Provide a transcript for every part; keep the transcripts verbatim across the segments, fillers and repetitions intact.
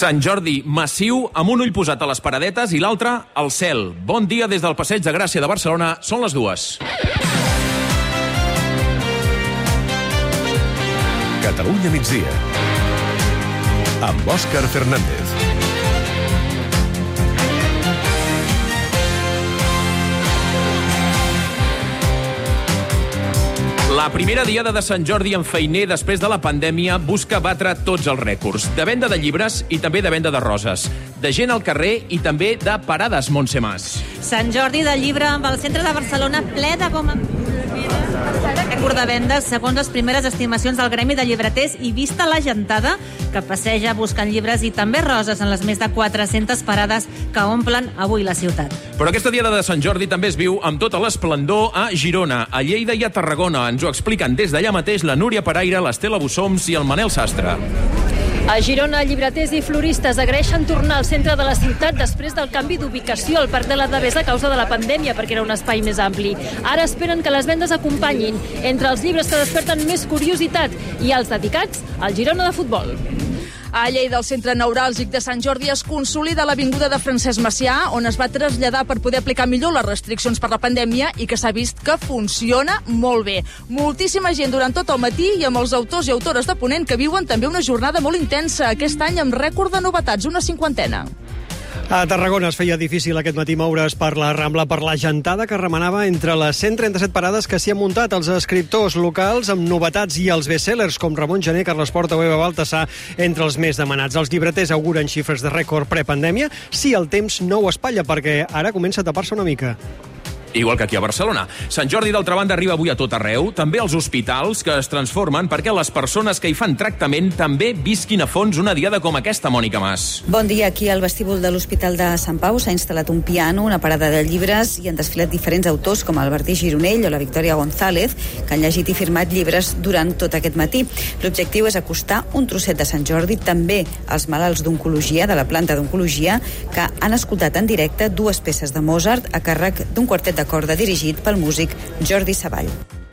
Sant Jordi massiu, amb un ull posat a les paradetes i l'altre al cel. Bon dia des del Passeig de Gràcia de Barcelona. Són les dues. Catalunya migdia. Amb Òscar Fernández. La primera diada de Sant Jordi en feiner després de la pandèmia busca batre tots els rècords. De venda de llibres i també de venda de roses. De gent al carrer i també de parades, Montse Mas. Sant Jordi de llibre amb el centre de Barcelona ple de goma. Rècord de vendes segons les primeres estimacions del Gremi de Llibreters i vista la gentada que passeja buscant llibres i també roses en les més de quatre-centes parades que omplen avui la ciutat. Però aquesta diada de Sant Jordi també es viu amb tota l'esplendor a Girona, a Lleida i a Tarragona. Ens ho expliquen des d'allà mateix la Núria Paraire, l'Estela Bussoms i el Manel Sastre. A Girona, llibreters i floristes agraeixen tornar al centre de la ciutat després del canvi d'ubicació al Parc de la Devesa a causa de la pandèmia, perquè era un espai més ampli. Ara esperen que les vendes acompanyin entre els llibres que desperten més curiositat i els dedicats al Girona de futbol. A Lleida, el centre neuràlgic de Sant Jordi es consolida a l'avinguda de Francesc Macià, on es va traslladar per poder aplicar millor les restriccions per la pandèmia i que s'ha vist que funciona molt bé. Moltíssima gent durant tot el matí i amb els autors i autores de Ponent que viuen també una jornada molt intensa, aquest any amb rècord de novetats, una cinquantena. A Tarragona es feia difícil aquest matí moure's per la Rambla per la gentada que remenava entre les cent trenta-set parades que s'hi han muntat els escriptors locals amb novetats i els bestsellers com Ramon Gené, Carles Porta o Eva Baltasar entre els més demanats. Els llibreters auguren xifres de rècord prepandèmia si el temps no ho espatlla, perquè ara comença a tapar-se una mica. Igual que aquí a Barcelona. Sant Jordi, d'altra banda, arriba avui a tot arreu, també als hospitals, que es transformen perquè les persones que hi fan tractament també visquin a fons una diada com aquesta, Mònica Mas. Bon dia. Aquí al vestíbul de l'Hospital de Sant Pau s'ha instal·lat un piano, una parada de llibres i han desfilat diferents autors com el Bertí Gironell o la Victòria González, que han llegit i firmat llibres durant tot aquest matí. L'objectiu és acostar un trosset de Sant Jordi també als malalts d'oncologia, de la planta d'oncologia, que han escoltat en directe dues peces de Mozart a càrrec d'un quartet de de corda dirigit pel músic Jordi Savall.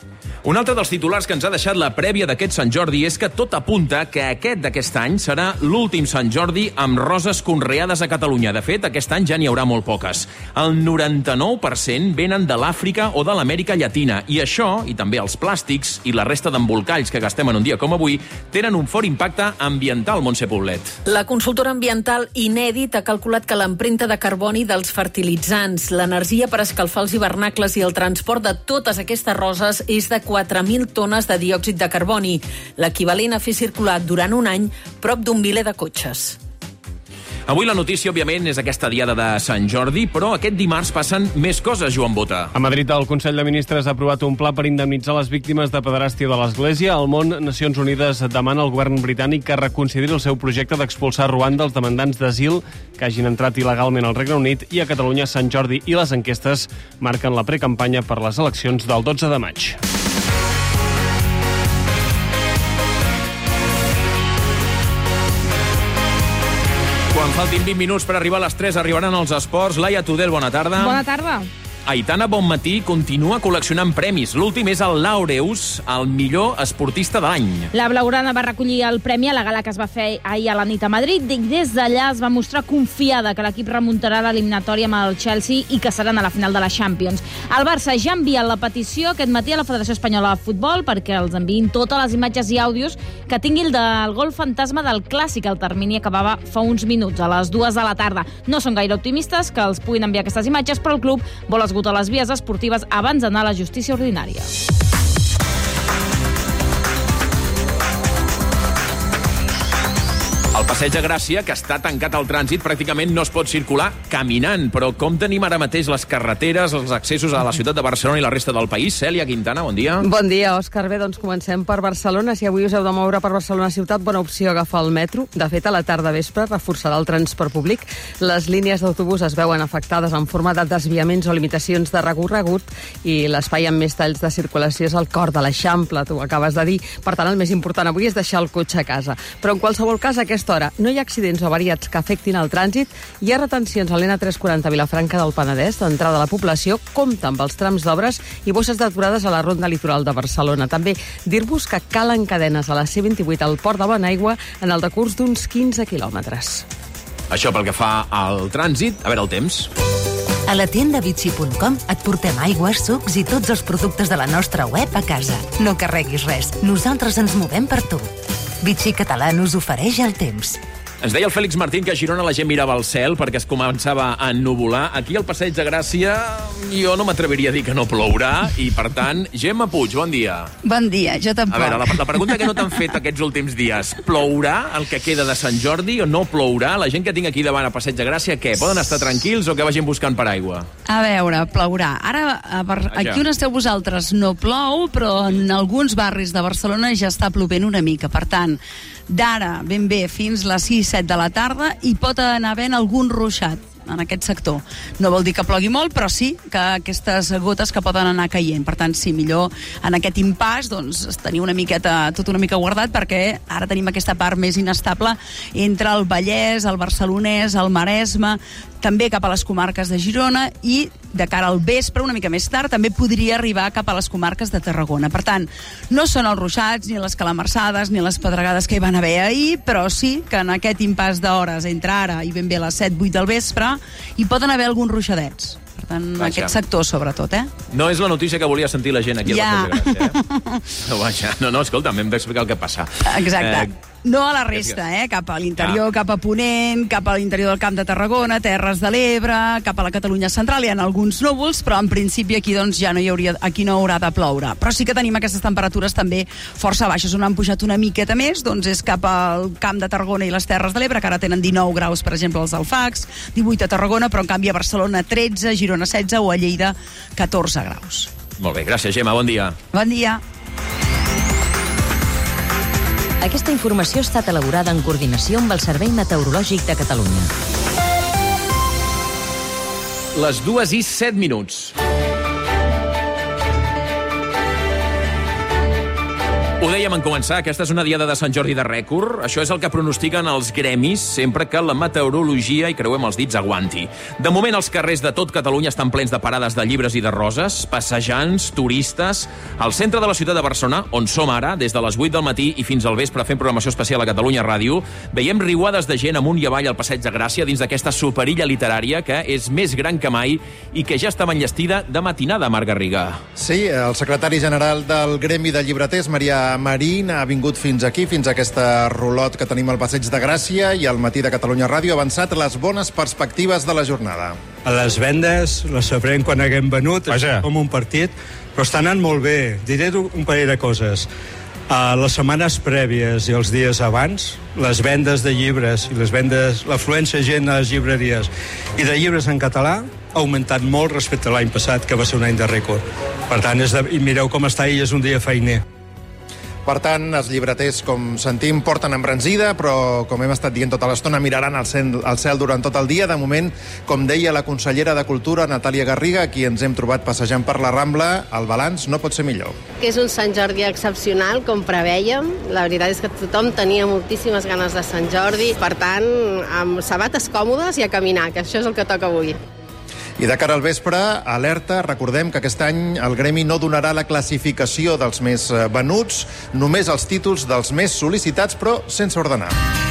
Un altre dels titulars que ens ha deixat la prèvia d'aquest Sant Jordi és que tot apunta que aquest d'aquest any serà l'últim Sant Jordi amb roses conreades a Catalunya. De fet, aquest any ja n'hi haurà molt poques. El noranta-nou per cent venen de l'Àfrica o de l'Amèrica Llatina. I això, i també els plàstics i la resta d'embolcalls que gastem en un dia com avui, tenen un fort impacte ambiental, Montse Poblet. La consultora ambiental Inèdit ha calculat que l'empremta de carboni dels fertilitzants, l'energia per escalfar els hivernacles i el transport de totes aquestes roses és de quatre mil tones de diòxid de carboni, l'equivalent a fer circular durant un any prop d'un miler de cotxes. Avui la notícia, òbviament, és aquesta diada de Sant Jordi, però aquest dimarts passen més coses, Joan Bota. A Madrid, el Consell de Ministres ha aprovat un pla per indemnitzar les víctimes de pederàstia de l'Església. Al món, Nacions Unides demana al govern britànic que reconsideri el seu projecte d'expulsar a Ruanda els demandants d'asil que hagin entrat il·legalment al Regne Unit, i a Catalunya, Sant Jordi i les enquestes marquen la precampanya per les eleccions del dotze de maig. Quan faltin vint minuts per arribar a les tres, arribaran els esports. Laia Tudel, bona tarda. Bona tarda. Aitana Bonmatí continua col·leccionant premis. L'últim és el Laureus, el millor esportista de l'any. La blaugrana va recollir el premi a la gala que es va fer ahir a la nit a Madrid i des d'allà es va mostrar confiada que l'equip remuntarà l'eliminatòria amb el Chelsea i que seran a la final de la Champions. El Barça ja ha enviat la petició aquest matí a la Federació Espanyola de Futbol perquè els enviïn totes les imatges i àudios que tingui el del gol fantasma del Clàssic. El termini acabava fa uns minuts, a les dues de la tarda. No són gaire optimistes que els puguin enviar aquestes imatges, però el club vol esgotar a les vies esportives abans d'anar a la justícia ordinària. El Passeig de Gràcia, que està tancat al trànsit, pràcticament no es pot circular caminant. Però com tenim ara mateix les carreteres, els accessos a la ciutat de Barcelona i la resta del país? Cèlia Quintana, bon dia. Bon dia, Òscar. Bé, doncs comencem per Barcelona. Si avui us heu de moure per Barcelona ciutat, bona opció agafar el metro. De fet, a la tarda vespre reforçarà el transport públic. Les línies d'autobús es veuen afectades en forma de desviaments o limitacions de recorregut i l'espai amb més talls de circulació és el cor de l'Eixample, tu ho acabes de dir. Per tant, el més important avui és deixar el cotxe a casa. Però en qualsevol cas, aquesta hora no hi ha accidents o avariats que afectin el trànsit. Hi ha retencions a l'N tres cents quaranta Vilafranca del Penedès, d'entrada a la població, compta amb els trams d'obres i bosses d'aturades a la ronda litoral de Barcelona. També dir-vos que calen cadenes a la C vint-i-vuit al Port de Bonaigua en el decurs d'uns quinze quilòmetres. Això pel que fa al trànsit. A veure el temps. A la tienda Vichy punt com et portem aigües, sucs i tots els productes de la nostra web a casa. No carreguis res, nosaltres ens movem per tu. Vichy Català us ofereix el temps. Ens deia el Fèlix Martín que a Girona la gent mirava al cel perquè es començava a ennuvolar. Aquí al Passeig de Gràcia jo no m'atreviria a dir que no plourà i, per tant, Gemma Puig, bon dia. Bon dia, jo tampoc. A veure, la, la pregunta que no t'han fet aquests últims dies, plourà el que queda de Sant Jordi o no plourà? La gent que tinc aquí davant al Passeig de Gràcia, què? Poden estar tranquils o que vagin buscant paraigua? A veure, plourà. Ara, a Bar... aquí on esteu vosaltres no plou, però en alguns barris de Barcelona ja està plovent una mica. Per tant, d'ara ben bé fins les sis set de la tarda hi pot anar havent algun ruixat en aquest sector. No vol dir que plogui molt, però sí que aquestes gotes que poden anar caient. Per tant, sí, millor en aquest impàs doncs, tenir una miqueta, tot una mica guardat, perquè ara tenim aquesta part més inestable entre el Vallès, el Barcelonès, el Maresme, també cap a les comarques de Girona i de cara al vespre, una mica més tard, també podria arribar cap a les comarques de Tarragona. Per tant, no són els ruixats, ni les calamarsades, ni les pedregades que hi van haver ahir, però sí que en aquest impàs d'hores entre ara i ben bé a les set vuit del vespre hi poden haver alguns ruixadets. Per tant, en aquest sector, sobretot, eh? No és la notícia que volia sentir la gent aquí ja. al Passeig de Gràcia, eh? No, vaja, no, no, escolta, m'hem d'explicar el que passa. Exacte. Eh, no a la resta, eh? Cap a l'interior, ah. cap a Ponent, cap a l'interior del Camp de Tarragona, Terres de l'Ebre, cap a la Catalunya central, hi ha alguns núvols, però en principi aquí doncs ja no hi hauria, aquí no haurà de ploure. Però sí que tenim aquestes temperatures també força baixes. On han pujat una miqueta més, doncs és cap al Camp de Tarragona i les Terres de l'Ebre, que ara tenen dinou graus, per exemple, als Alfacs, divuit a Tarragona, però en canvi a Barcelona tretze, Girona setze o a Lleida catorze graus. Molt bé, gràcies, Gemma, bon dia. Bon dia. Aquesta informació ha estat elaborada en coordinació amb el Servei Meteorològic de Catalunya. Les dues i set minuts. Ho dèiem en començar, aquesta és una diada de Sant Jordi de rècord. Això és el que pronostiquen els gremis sempre que la meteorologia, i creuem els dits, aguanti. De moment, els carrers de tot Catalunya estan plens de parades de llibres i de roses, passejants, turistes. Al centre de la ciutat de Barcelona, on som ara, des de les vuit del matí i fins al vespre fent programació especial a Catalunya Ràdio, veiem riuades de gent amunt i avall al Passeig de Gràcia dins d'aquesta superilla literària que és més gran que mai i que ja estava enllestida de matinada, Marc Garriga. Sí, el secretari general del Gremi de Llibreters, Maria Marín, ha vingut fins aquí, fins a aquesta rulot que tenim al Passeig de Gràcia, i al matí de Catalunya Ràdio ha avançat les bones perspectives de la jornada. A les vendes les sabrem quan haguem venut, Vaja. com un partit, però està anant molt bé. Diré un parell de coses. A les setmanes prèvies i els dies abans, les vendes de llibres i les vendes, l'afluència gent a les llibreries i de llibres en català ha augmentat molt respecte a l'any passat, que va ser un any de rècord. Per tant, és de, i mireu com està i és un dia feiner. Per tant, els llibreters, com sentim, porten embranzida, però, com hem estat dient tota l'estona, miraran al cel, al cel durant tot el dia. De moment, com deia la consellera de Cultura, Natàlia Garriga, a qui ens hem trobat passejant per la Rambla, el balanç no pot ser millor. Que és un Sant Jordi excepcional, com prevèiem. La veritat és que tothom tenia moltíssimes ganes de Sant Jordi. Per tant, amb sabates còmodes i a caminar, que això és el que toca avui. I de cara al vespre, alerta, recordem que aquest any el Gremi no donarà la classificació dels més venuts, només els títols dels més sol·licitats, però sense ordenar.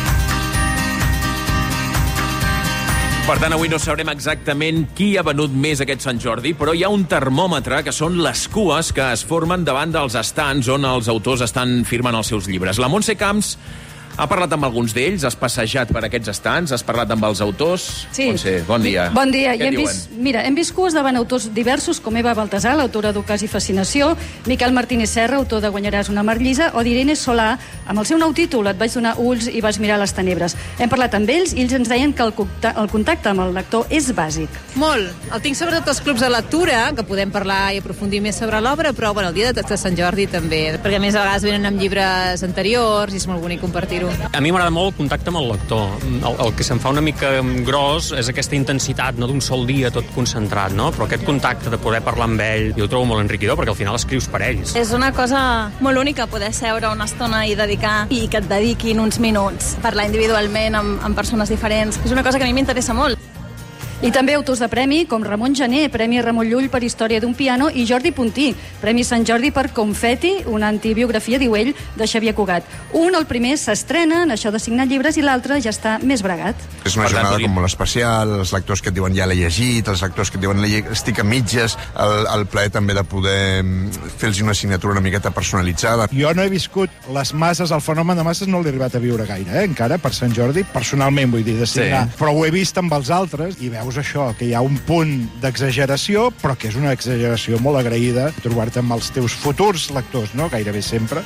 Per tant, avui no sabrem exactament qui ha venut més aquest Sant Jordi, però hi ha un termòmetre que són les cues que es formen davant dels estants on els autors estan firmant els seus llibres. La Montse Camps ha parlat amb alguns d'ells, has passejat per aquests estants, has parlat amb els autors. Sí. Montse, bon dia. Bon dia. Què I hem diuen? vist, mira, hem vist cues davant autors diversos com Eva Baltasar, l'autora d'Ocàs i Fascinació, Miquel Martínez Serra, autor de Guanyaràs una mar llisa, o d'Irene Solà, amb el seu nou títol, Et vaig donar ulls i vas mirar les tenebres. Hem parlat amb ells i ells ens deien que el, el contacte amb el lector és bàsic. Molt. El tinc sobretot als clubs de lectura, que podem parlar i aprofundir més sobre l'obra, però bueno, el dia de, de Sant Jordi també, perquè a més a vegades venen amb llibres anteriors i és molt bonic compartir-ho. A mi m'agrada molt el contacte amb el lector. El, el que se'm fa una mica gros és aquesta intensitat, no d'un sol dia tot concentrat, no? Però aquest contacte de poder parlar amb ell, jo ho trobo molt enriquidor, perquè al final escrius per ells. És una cosa molt única poder seure una estona i dedicar, i que et dediquin uns minuts, parlar individualment amb, amb persones diferents. És una cosa que a mi m'interessa molt. I també autors de premi com Ramon Gené, Premi Ramon Llull per Història d'un piano, i Jordi Puntí, Premi Sant Jordi per Confeti, una antibiografia, diu ell, de Xavier Cugat. Un, el primer, s'estrena en això de signar llibres i l'altre ja està més bregat. És una jornada com molt especial, els lectors que et diuen ja l'he llegit, els lectors que et diuen estic a mitges, el, el plaer també de poder fer-los una signatura una miqueta personalitzada. Jo no he viscut les masses, el fenomen de masses no l'he arribat a viure gaire, eh, encara, per Sant Jordi, personalment, vull dir, de signar. Sí. Però ho he vist amb els altres i veus això, que hi ha un punt d'exageració, però que és una exageració molt agraïda trobar-te amb els teus futurs lectors, no? Gairebé sempre.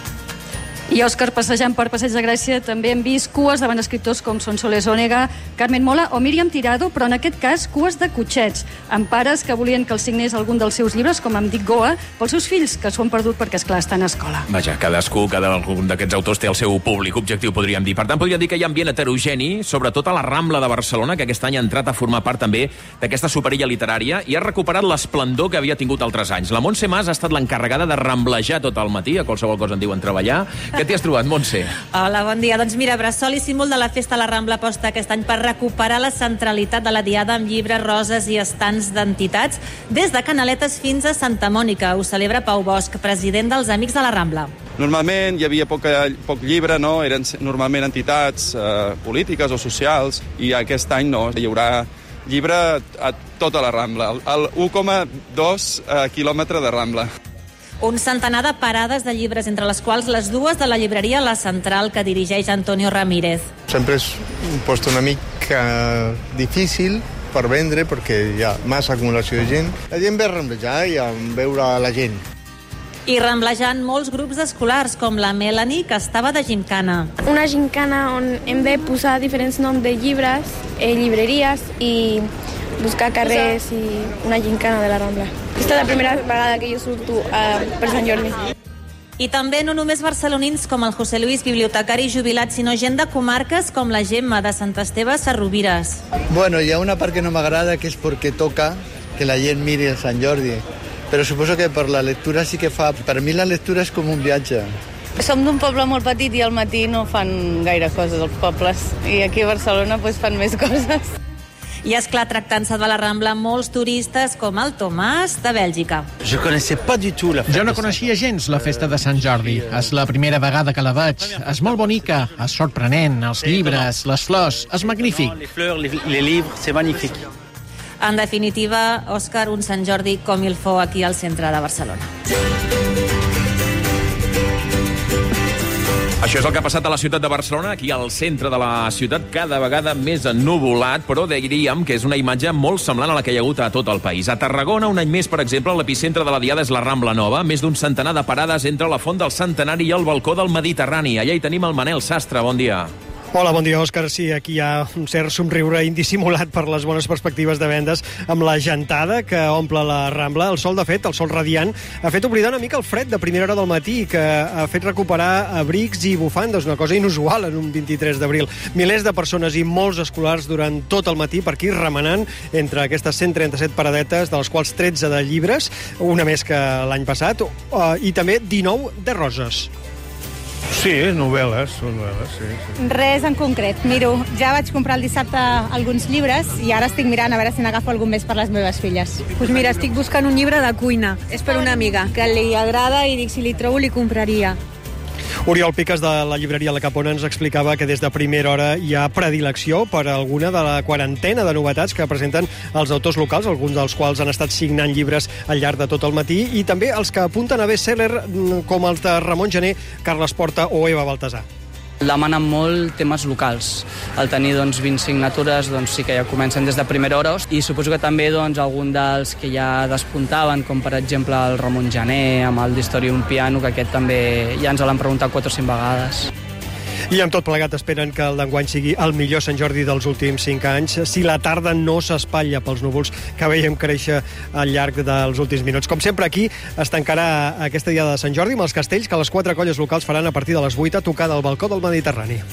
I Òscar, passejant per Passeig de Gràcia, també hem vist cues davant escriptors com Sonsoles Ònega, Carmen Mola o Míriam Tirado, però en aquest cas cues de cotxets, amb pares que volien que els signés algun dels seus llibres, com em dic Goa, pels seus fills, que s'ho han perdut perquè, esclar, estan a escola. Vaja, cadascú, cada un d'aquests autors té el seu públic objectiu, podríem dir. Per tant, podríem dir que hi ha ambient heterogeni, sobretot a la Rambla de Barcelona, que aquest any ha entrat a formar part també d'aquesta superilla literària i ha recuperat l'esplendor que havia tingut altres anys. La Montse Mas ha estat l'encarregada de ramblejar tot el matí, a qualsevol cosa en diuen treballar. Què t'hi has trobat, Montse? Hola, bon dia. Doncs mira, bressol i símbol de la festa a la Rambla aposta aquest any per recuperar la centralitat de la diada amb llibres, roses i estants d'entitats des de Canaletes fins a Santa Mònica. Ho celebra Pau Bosch, president dels Amics de la Rambla. Normalment hi havia poca, poc llibre, no? Eren normalment entitats eh, polítiques o socials, i aquest any no, hi haurà llibre a tota la Rambla, el u coma dos eh, quilòmetre de Rambla. Un centenar de parades de llibres, entre les quals les dues de la llibreria La Central, que dirigeix Antonio Ramírez. Sempre és un post una mica difícil per vendre, perquè hi ha massa acumulació de gent. La gent ve a ramblejar i a veure la gent. I ramblejant molts grups escolars, com la Melanie, que estava de gimcana. Una gimcana on hem de posar diferents noms de llibres, eh, llibreries i buscar carrers i una gimcana de la Rambla. Aquesta és la primera vegada que jo surto uh, per Sant Jordi. I també no només barcelonins com el José Luis, bibliotecari jubilat, sinó gent de comarques com la Gemma, de Sant Esteve Sarrovires. Bueno, hi ha una part que no m'agrada, que és perquè toca que la gent miri el Sant Jordi. Però suposo que per la lectura sí que fa... Per mi la lectura és com un viatge. Som d'un poble molt petit i al matí no fan gaire coses els pobles. I aquí a Barcelona pues, fan més coses. I, esclar, tractant-se de la Rambla, molts turistes, com el Tomàs, de Bèlgica. Jo no coneixia gens la festa de Sant Jordi. És la primera vegada que la veig. És molt bonica, és sorprenent, els llibres, les flors, és magnífic. En definitiva, Òscar, un Sant Jordi com il faut aquí al centre de Barcelona. Això és el que ha passat a la ciutat de Barcelona, aquí al centre de la ciutat, cada vegada més ennuvolat, però diríem que és una imatge molt semblant a la que hi ha hagut a tot el país. A Tarragona, un any més, per exemple, l'epicentre de la diada és la Rambla Nova, més d'un centenar de parades entre la Font del Centenari i el balcó del Mediterrani. Allà hi tenim el Manel Sastre, bon dia. Hola, bon dia, Òscar. Sí, aquí hi ha un cert somriure indissimulat per les bones perspectives de vendes amb la gentada que omple la Rambla. El sol, de fet, el sol radiant, ha fet oblidar una mica el fred de primera hora del matí, que ha fet recuperar abrics i bufandes, una cosa inusual en un vint-i-tres d'abril. Milers de persones i molts escolars durant tot el matí per aquí remenant entre aquestes cent trenta-set paradetes, de les quals tretze de llibres, una més que l'any passat, i també dinou de roses. Sí, novel·les, novel·les, sí, sí. Res en concret. Miro, ja vaig comprar el dissabte alguns llibres i ara estic mirant a veure si n'agafo algun més per les meves filles. Doncs pues mira, estic buscant un llibre de cuina. És per una amiga que li agrada i dic, si li trobo li compraria. Oriol Piques, de la llibreria La Capona, ens explicava que des de primera hora hi ha predilecció per alguna de la quarantena de novetats que presenten els autors locals, alguns dels quals han estat signant llibres al llarg de tot el matí, i també els que apunten a best-seller com els de Ramon Gené, Carles Porta o Eva Baltasar. Demanen molt temes locals. Al tenir doncs, vint signatures doncs, sí que ja comencen des de primera hora, i suposo que també doncs, algun dels que ja despuntaven, com per exemple el Ramon Gené amb el d'Història d'un piano, que aquest també ja ens l'han preguntat quatre o cinc vegades. I amb tot plegat esperen que el d'enguany sigui el millor Sant Jordi dels últims cinc anys, si la tarda no s'espatlla pels núvols que veiem créixer al llarg dels últims minuts. Com sempre, aquí es tancarà aquesta diada de Sant Jordi amb els castells que les quatre colles locals faran a partir de les vuit a tocar del balcó del Mediterrani.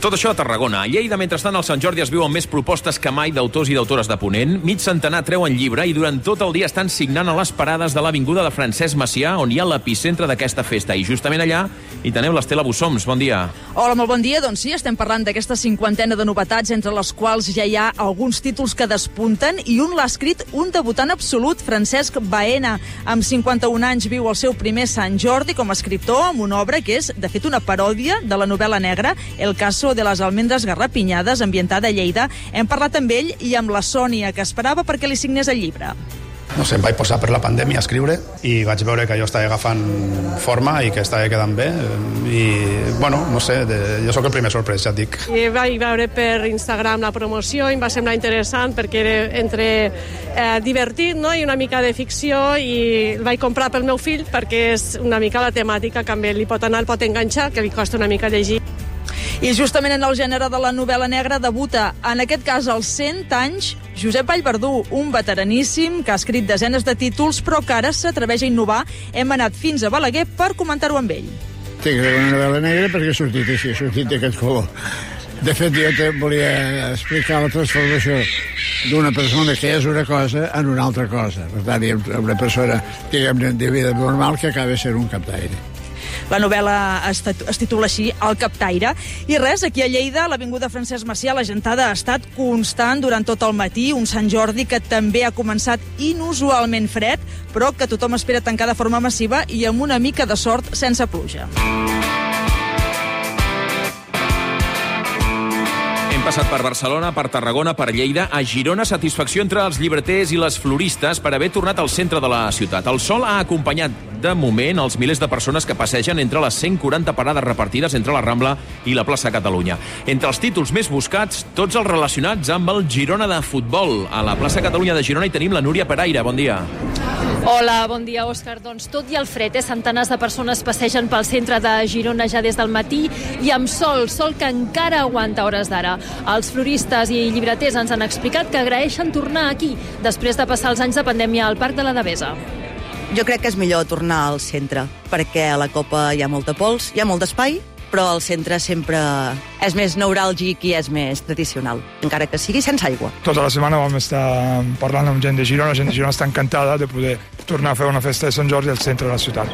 Tot això a Tarragona. A Lleida, mentrestant, al Sant Jordi es viuen més propostes que mai d'autors i d'autores de Ponent. Mig centenar treuen llibre i durant tot el dia estan signant a les parades de l'avinguda de Francesc Macià, on hi ha l'epicentre d'aquesta festa. I justament allà hi teniu l'Estela Bussoms. Bon dia. Hola, molt bon dia. Doncs sí, estem parlant d'aquesta cinquantena de novetats, entre les quals ja hi ha alguns títols que despunten, i un l'ha escrit un debutant absolut, Francesc Baena. Amb cinquanta-un anys viu el seu primer Sant Jordi com a escriptor, amb una obra que és, de fet, una paròdia de la novel·la negra El caso de les almendres garrapinyades, ambientada a Lleida. Hem parlat amb ell i amb la Sònia, que esperava perquè li signés el llibre. No sé, em vaig posar per la pandèmia a escriure i vaig veure que jo estava agafant forma i que estava quedant bé i, bueno, no sé, de, jo sóc el primer sorprès, ja et dic. I vaig veure per Instagram la promoció i em va semblar interessant perquè era entre eh, divertit, no?, i una mica de ficció, i el vaig comprar pel meu fill perquè és una mica la temàtica que també li pot anar, el pot enganxar, que li costa una mica llegir. I justament en el gènere de la novel·la negra debuta, en aquest cas als cent anys, Josep Vallverdú, un veteraníssim que ha escrit desenes de títols però que ara s'atreveix a innovar. Hem anat fins a Balaguer per comentar-ho amb ell. Tinc una novel·la negra perquè ha sortit així, ha sortit d'aquest color. De fet, jo te volia explicar la transformació d'una persona que és una cosa en una altra cosa. Per tant, hi ha una persona, diguem-ne, de vida normal que acaba sent un captaire. La novel·la es, es titula així, El captaire. I res, aquí a Lleida, a l'avinguda Francesc Macià, la gentada ha estat constant durant tot el matí, un Sant Jordi que també ha començat inusualment fred, però que tothom espera tancar de forma massiva i amb una mica de sort sense pluja. Hem passat per Barcelona, per Tarragona, per Lleida. A Girona, satisfacció entre els llibreters i les floristes per haver tornat al centre de la ciutat. El sol ha acompanyat, de moment, els milers de persones que passegen entre les cent quaranta parades repartides entre la Rambla i la plaça Catalunya. Entre els títols més buscats, tots els relacionats amb el Girona de futbol. A la plaça Catalunya de Girona hi tenim la Núria Peraire. Bon dia. Hola, bon dia, Òscar. Doncs tot i el fred, eh? Centenars de persones passegen pel centre de Girona ja des del matí i amb sol, sol que encara aguanta hores d'ara. Els floristes i llibreters ens han explicat que agraeixen tornar aquí després de passar els anys de pandèmia al Parc de la Devesa. Jo crec que és millor tornar al centre, perquè a la Copa hi ha molta pols, hi ha molt d'espai, però el centre sempre és més neuràlgic i és més tradicional, encara que sigui sense aigua. Tota la setmana vam estar parlant amb gent de Girona, la gent de Girona està encantada de poder tornar a fer una festa de Sant Jordi al centre de la ciutat.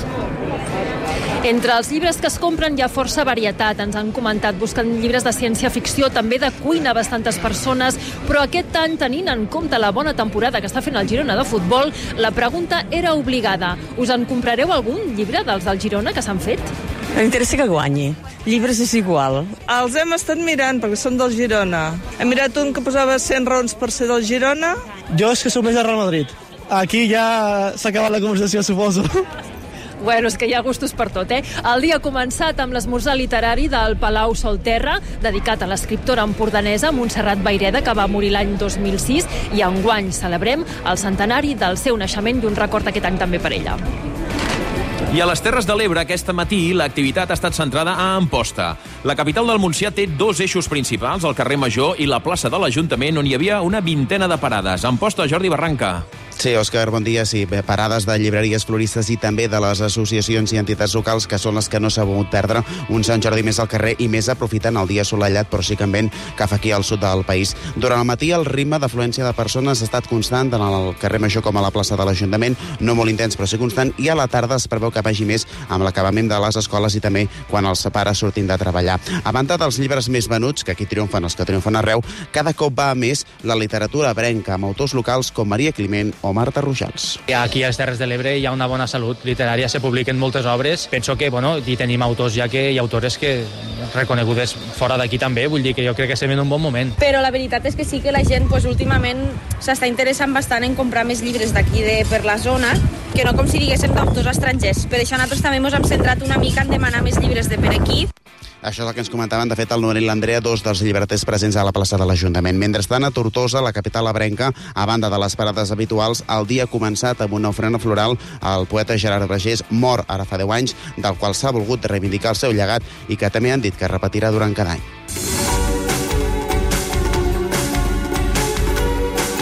Entre els llibres que es compren hi ha força varietat, ens han comentat, buscant llibres de ciència-ficció, també de cuina, bastantes persones, però aquest any, tenint en compte la bona temporada que està fent el Girona de futbol, la pregunta era obligada. Us en comprareu algun llibre dels del Girona que s'han fet? M'interessa que guanyi. Llibres és igual. Els hem estat mirant perquè són del Girona. Hem mirat un que posava cent raons per ser del Girona. Jo és que soc més del Real Madrid. Aquí ja s'ha acabat la conversació, suposo. Bueno, és que hi ha gustos per tot, eh? El dia ha començat amb l'esmorzar literari del Palau Solterra, dedicat a l'escriptora empordanesa Montserrat Vayreda, que va morir l'any dos mil sis, i enguany celebrem el centenari del seu naixement i un record aquest any també per ella. I a les Terres de l'Ebre, aquest matí, l'activitat ha estat centrada a Amposta. La capital del Montsià té dos eixos principals, el carrer Major i la plaça de l'Ajuntament, on hi havia una vintena de parades. Amposta, Jordi Barranca. Sí, Òscar, bon dia. Sí, parades de llibreries, floristes i també de les associacions i entitats locals, que són les que no s'ha volgut perdre. Un Sant Jordi més al carrer i més aprofitant el dia assolellat, però sí que en vent que fa aquí al sud del país. Durant el matí, el ritme d'afluència de persones ha estat constant tant al carrer Major com a la plaça de l'Ajuntament, no molt intens, però sí constant, i a la tarda es preveu que vagi més amb l'acabament de les escoles i també quan els pares surtin de treballar. A banda dels llibres més venuts, que aquí triomfen els que triomfen arreu, cada cop va a més la literatura ebrenca, amb autors locals com Maria Climent o Marta Rojals. Aquí a les Terres de l'Ebre hi ha una bona salut literària, se publiquen moltes obres. Penso que, bueno, hi tenim autors ja que hi ha autores que reconegudes fora d'aquí també, vull dir que jo crec que estem en un bon moment. Però la veritat és que sí que la gent pues, últimament s'està interessant bastant en comprar més llibres d'aquí de, per la zona, que no com si diguéssim d'autors estrangers. Per això nosaltres també ens hem centrat una mica en demanar més llibres de per aquí. Això és el que ens comentaven, de fet, el Noel i l'Andrea, dos dels llibreters presents a la plaça de l'Ajuntament. Mentrestant, a Tortosa, la capital ebrenca, a banda de les parades habituals, el dia ha començat amb una ofrena floral al poeta Gerard Vergés, mort ara fa deu anys, del qual s'ha volgut reivindicar el seu llegat i que també han dit que repetirà durant cada any.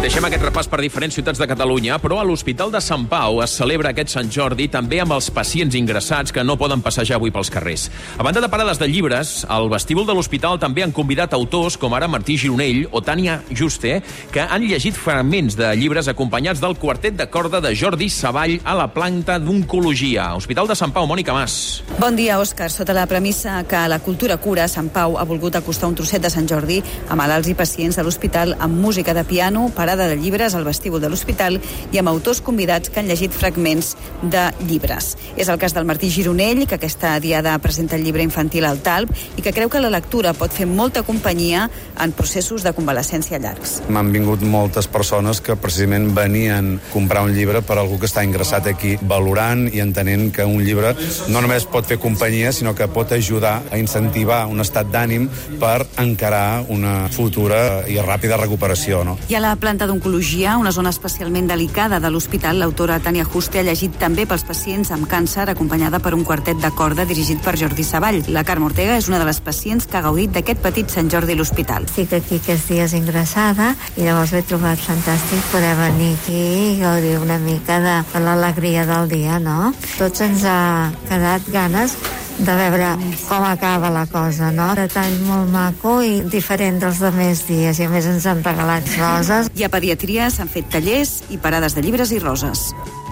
Deixem aquest repàs per diferents ciutats de Catalunya, però a l'Hospital de Sant Pau es celebra aquest Sant Jordi també amb els pacients ingressats que no poden passejar avui pels carrers. A banda de parades de llibres, al vestíbul de l'hospital també han convidat autors com ara Martí Gironell o Tània Juste, que han llegit fragments de llibres acompanyats del quartet de corda de Jordi Savall a la planta d'Oncologia. Hospital de Sant Pau, Mònica Mas. Bon dia, Òscar. Sota la premissa que la cultura cura, Sant Pau ha volgut acostar un trosset de Sant Jordi a malalts i pacients de l'hospital amb música de piano, parada de llibres al vestíbul de l'hospital i amb autors convidats que han llegit fragments de llibres. És el cas del Martí Gironell, que aquesta diada presenta el llibre infantil al Talp i que creu que la lectura pot fer molta companyia en processos de convalescència llargs. M'han vingut moltes persones que precisament venien a comprar un llibre per algú que està ingressat aquí, valorant i entenent que un llibre no només pot fer companyia, sinó que pot ajudar a incentivar un estat d'ànim per encarar una futura i ràpida recuperació. No? I a la planta d'Oncologia, una zona especialment delicada de l'hospital, l'autora Tània Juste ha llegit també pels pacients amb càncer, acompanyada per un quartet de corda dirigit per Jordi Savall. La Carme Ortega és una de les pacients que ha gaudit d'aquest petit Sant Jordi a l'hospital. Estic aquí aquests dies ingressada i llavors l'he trobat fantàstic poder venir aquí i gaudir una mica de, de l'alegria del dia, no? Tots ens ha quedat ganes de veure com acaba la cosa, no? Detall molt maco i diferent dels demés dies, i a més ens han regalat roses. I a pediatria s'han fet tallers i parades de llibres i roses.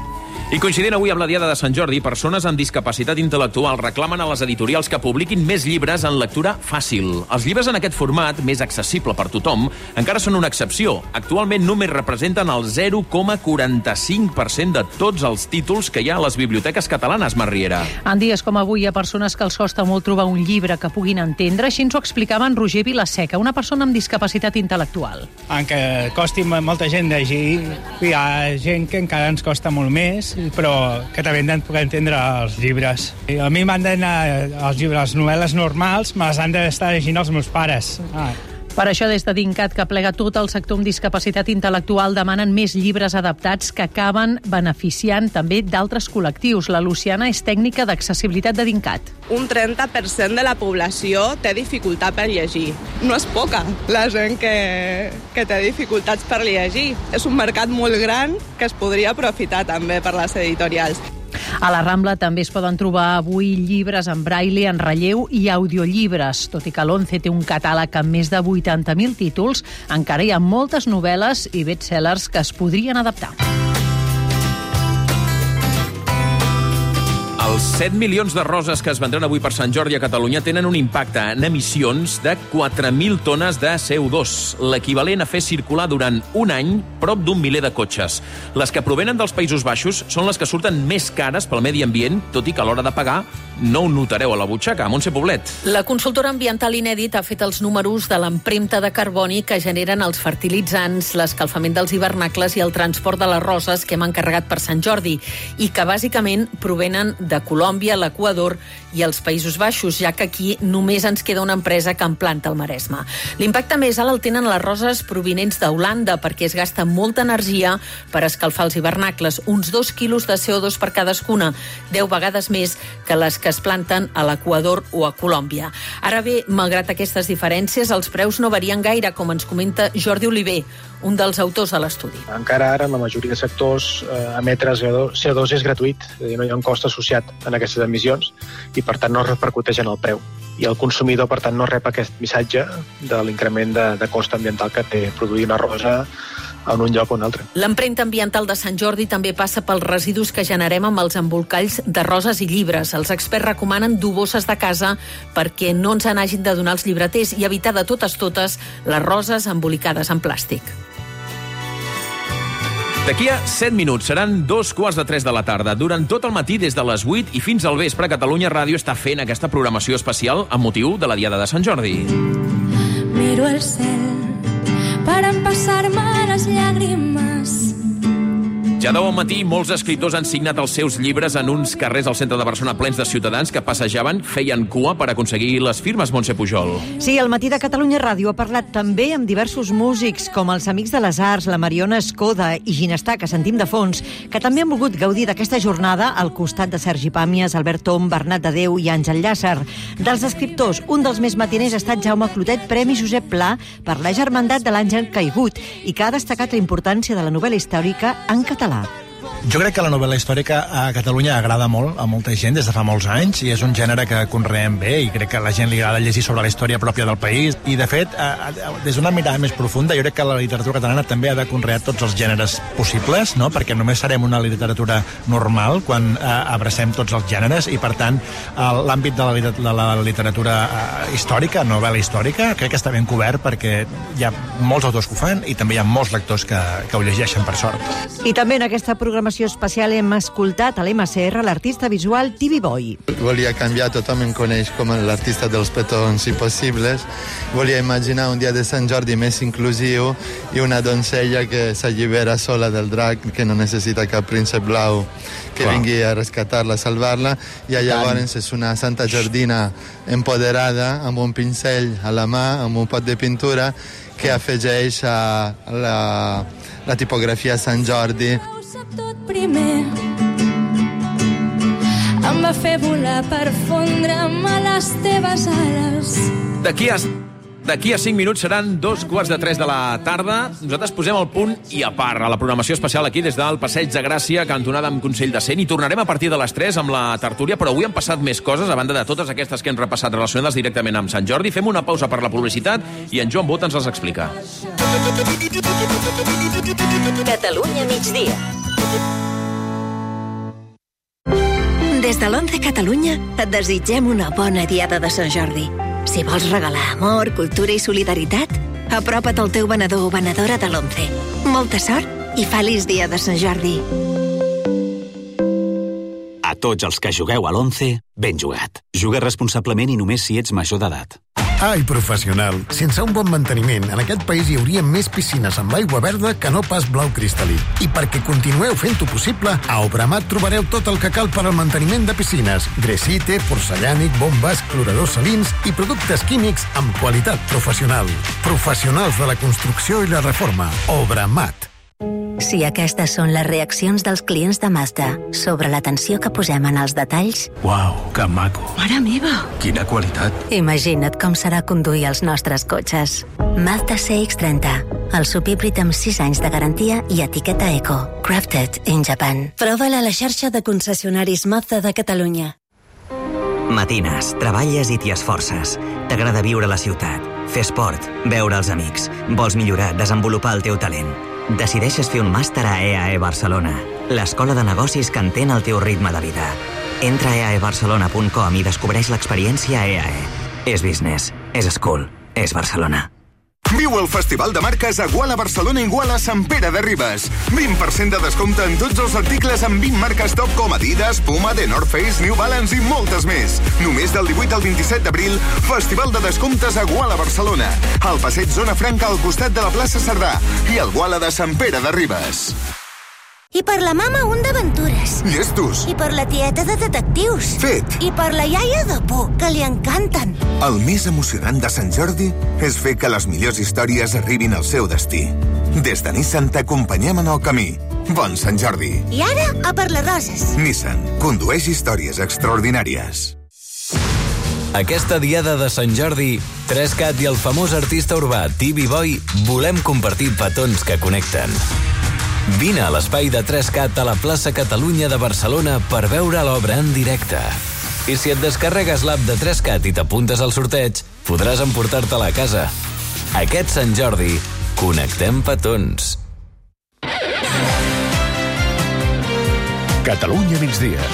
I coincidint avui amb la Diada de Sant Jordi, persones amb discapacitat intel·lectual reclamen a les editorials que publiquin més llibres en lectura fàcil. Els llibres en aquest format, més accessible per tothom, encara són una excepció. Actualment només representen el zero coma quaranta-cinc per cent de tots els títols que hi ha a les biblioteques catalanes, Marriera. En dies com avui hi ha persones que els costa molt trobar un llibre que puguin entendre. Així ens ho explicava en Roger Vilaseca, una persona amb discapacitat intel·lectual. Aunque costi molta gent llegir, hi ha gent que encara ens costa molt més, però que també hem de poder entendre els llibres. I a mi m'han d'anar els llibres, novel·les normals, me les han d'estar llegint els meus pares. Ah. Per això, des de DINCAT, que plega tot el sector amb discapacitat intel·lectual, demanen més llibres adaptats que acaben beneficiant també d'altres col·lectius. La Luciana és tècnica d'accessibilitat de DINCAT. Un trenta per cent de la població té dificultat per llegir. No és poca la gent que, que té dificultats per llegir. És un mercat molt gran que es podria aprofitar també per les editorials. A la Rambla també es poden trobar avui llibres en braille, en relleu i audiollibres. Tot i que l'ONCE té un catàleg amb més de vuitanta mil títols, encara hi ha moltes novel·les i bestsellers que es podrien adaptar. Els set milions de roses que es vendran avui per Sant Jordi a Catalunya tenen un impacte en emissions de quatre mil tones de C O dos, l'equivalent a fer circular durant un any prop d'un miler de cotxes. Les que provenen dels Països Baixos són les que surten més cares pel medi ambient, tot i que a l'hora de pagar no ho notareu a la butxaca. Montse Poblet. La consultora ambiental Inèdit ha fet els números de l'empremta de carboni que generen els fertilitzants, l'escalfament dels hivernacles i el transport de les roses que hem encarregat per Sant Jordi i que bàsicament provenen de Colòmbia, l'Equador i els Països Baixos, ja que aquí només ens queda una empresa que en planta al Maresme. L'impacte més alt el tenen les roses provinents d'Holanda, perquè es gasta molta energia per escalfar els hivernacles, uns dos quilos de C O dos per cadascuna, deu vegades més que les que es planten a l'Equador o a Colòmbia. Ara bé, malgrat aquestes diferències, els preus no varien gaire, com ens comenta Jordi Oliver, un dels autors de l'estudi. Encara ara, en la majoria de sectors, eh, emetre C O dos és gratuït, és a dir, no hi ha un cost associat en aquestes emissions i, per tant, no repercuteix en el preu. I el consumidor, per tant, no rep aquest missatge de l'increment de, de cost ambiental que té produir una rosa en un lloc o un altre. L'empremta ambiental de Sant Jordi també passa pels residus que generem amb els embolcalls de roses i llibres. Els experts recomanen dur bosses de casa perquè no ens n'hagin de donar els llibreters i evitar de totes totes les roses embolicades en plàstic. D'aquí a set minuts seran dos quarts de tres de la tarda. Durant tot el matí, des de les vuit i fins al vespre, Catalunya Ràdio està fent aquesta programació especial amb motiu de la Diada de Sant Jordi. Miro el cel para pasarme las lágrimas. Ja de bon matí, molts escriptors han signat els seus llibres en uns carrers al centre de Barcelona plens de ciutadans que passejaven, feien cua per aconseguir les firmes, Montse Pujol. Sí, el Matí de Catalunya Ràdio ha parlat també amb diversos músics, com els Amics de les Arts, la Mariona Escoda i Ginestar, que sentim de fons, que també han volgut gaudir d'aquesta jornada al costat de Sergi Pàmies, Albert Tom, Bernat de Déu i Àngel Llàcer. Dels escriptors, un dels més matiners ha estat Jaume Clotet, Premi Josep Pla per la Germandat de l'Àngel Caigut, i que ha destacat la importància de la novel·la històrica en català. Jo crec que la novel·la històrica a Catalunya agrada molt a molta gent des de fa molts anys i és un gènere que conreem bé i crec que a la gent li agrada llegir sobre la història pròpia del país i, de fet, des d'una mirada més profunda, jo crec que la literatura catalana també ha de conrear tots els gèneres possibles, no? Perquè només serem una literatura normal quan eh, abracem tots els gèneres i, per tant, l'àmbit de, de la literatura eh, històrica, novel·la històrica, crec que està ben cobert perquè hi ha molts autors que ho fan i també hi ha molts lectors que, que ho llegeixen, per sort. I també en aquesta programació especial hem escoltat a l'M C R l'artista visual Tibi Boy. Volia canviar, tothom em coneix com l'artista dels petons impossibles. Volia imaginar un dia de Sant Jordi més inclusiu i una doncella que s'allibera sola del drac, que no necessita cap príncep blau que Clar. vingui a rescatar-la, a salvar-la, i llavors és una santa jardina empoderada amb un pincell a la mà, amb un pot de pintura que afegeix a la, la tipografia Sant Jordi. Tot primer em va fer volar per fondre'm a les teves ales. D'aquí a, d'aquí a cinc minuts seran dos quarts de tres de la tarda. Nosaltres posem el punt i a part a la programació especial aquí des del Passeig de Gràcia, cantonada amb Consell de Cent, i tornarem a partir de les tres amb la tertúlia, però avui han passat més coses, a banda de totes aquestes que hem repassat relacionades directament amb Sant Jordi. Fem una pausa per la publicitat i en Joan Bot ens les explica. Catalunya migdia. Des de l'onze Catalunya et desitgem una bona diada de Sant Jordi. Si vols regalar amor, cultura i solidaritat, apropa't al teu venedor o venedora de l'onze. Molta sort i feliç dia de Sant Jordi. A tots els que jugueu a l'onze, ben jugat. Juga responsablement i només si ets major d'edat. Ai, professional, sense un bon manteniment, en aquest país hi hauria més piscines amb aigua verda que no pas blau cristal·lí. I perquè continueu fent-ho possible, a Obramat trobareu tot el que cal per al manteniment de piscines. Gresite, porcellànic, bombes, cloradors salins i productes químics amb qualitat professional. Professionals de la construcció i la reforma. Obramat. Si aquestes són les reaccions dels clients de Mazda sobre l'atenció que posem en els detalls... Uau, que maco. Mare meva! Quina qualitat. Imagina't com serà conduir els nostres cotxes. Mazda C X trenta, el subhíbrid amb sis anys de garantia i etiqueta Eco. Crafted in Japan. Prova-la a la xarxa de concessionaris Mazda de Catalunya. Matines, treballes i t'hi esforces. T'agrada viure a la ciutat, fer esport, veure els amics. Vols millorar, desenvolupar el teu talent. Decideixes fer un màster a E A E Barcelona, l'escola de negocis que entén el teu ritme de vida. Entra a e a e barcelona punt com i descobreix l'experiència E A E. És business, és school, és Barcelona. Viu el Festival de Marques a Guala Barcelona igual a Sant Pere de Ribes. vint per cent de descompte en tots els articles amb vint marques top com Adidas, Puma, The North Face, New Balance i moltes més. Només del divuit al vint-i-set d'abril, Festival de Descomptes a Guala Barcelona. Al passeig Zona Franca al costat de la plaça Cerdà i al Guala de Sant Pere de Ribes. I per la mama un d'aventures. Llestos. I per la tieta de detectius. Fet. I per la iaia de por, que li encanten. El més emocionant de Sant Jordi és fer que les millors històries arribin al seu destí. Des de Nissan t'acompanyem en el camí. Bon Sant Jordi. I ara, a per les roses. Nissan. Condueix històries extraordinàries. Aquesta diada de Sant Jordi, tres cat i el famós artista urbà Tibi Boy volem compartir petons que connecten. Vine a l'espai de tres cat a la plaça Catalunya de Barcelona per veure l'obra en directe. I si et descarregues l'app de tres cat i t'apuntes al sorteig, podràs emportar-te-la a casa. Aquest Sant Jordi, connectem petons. Catalunya migdia.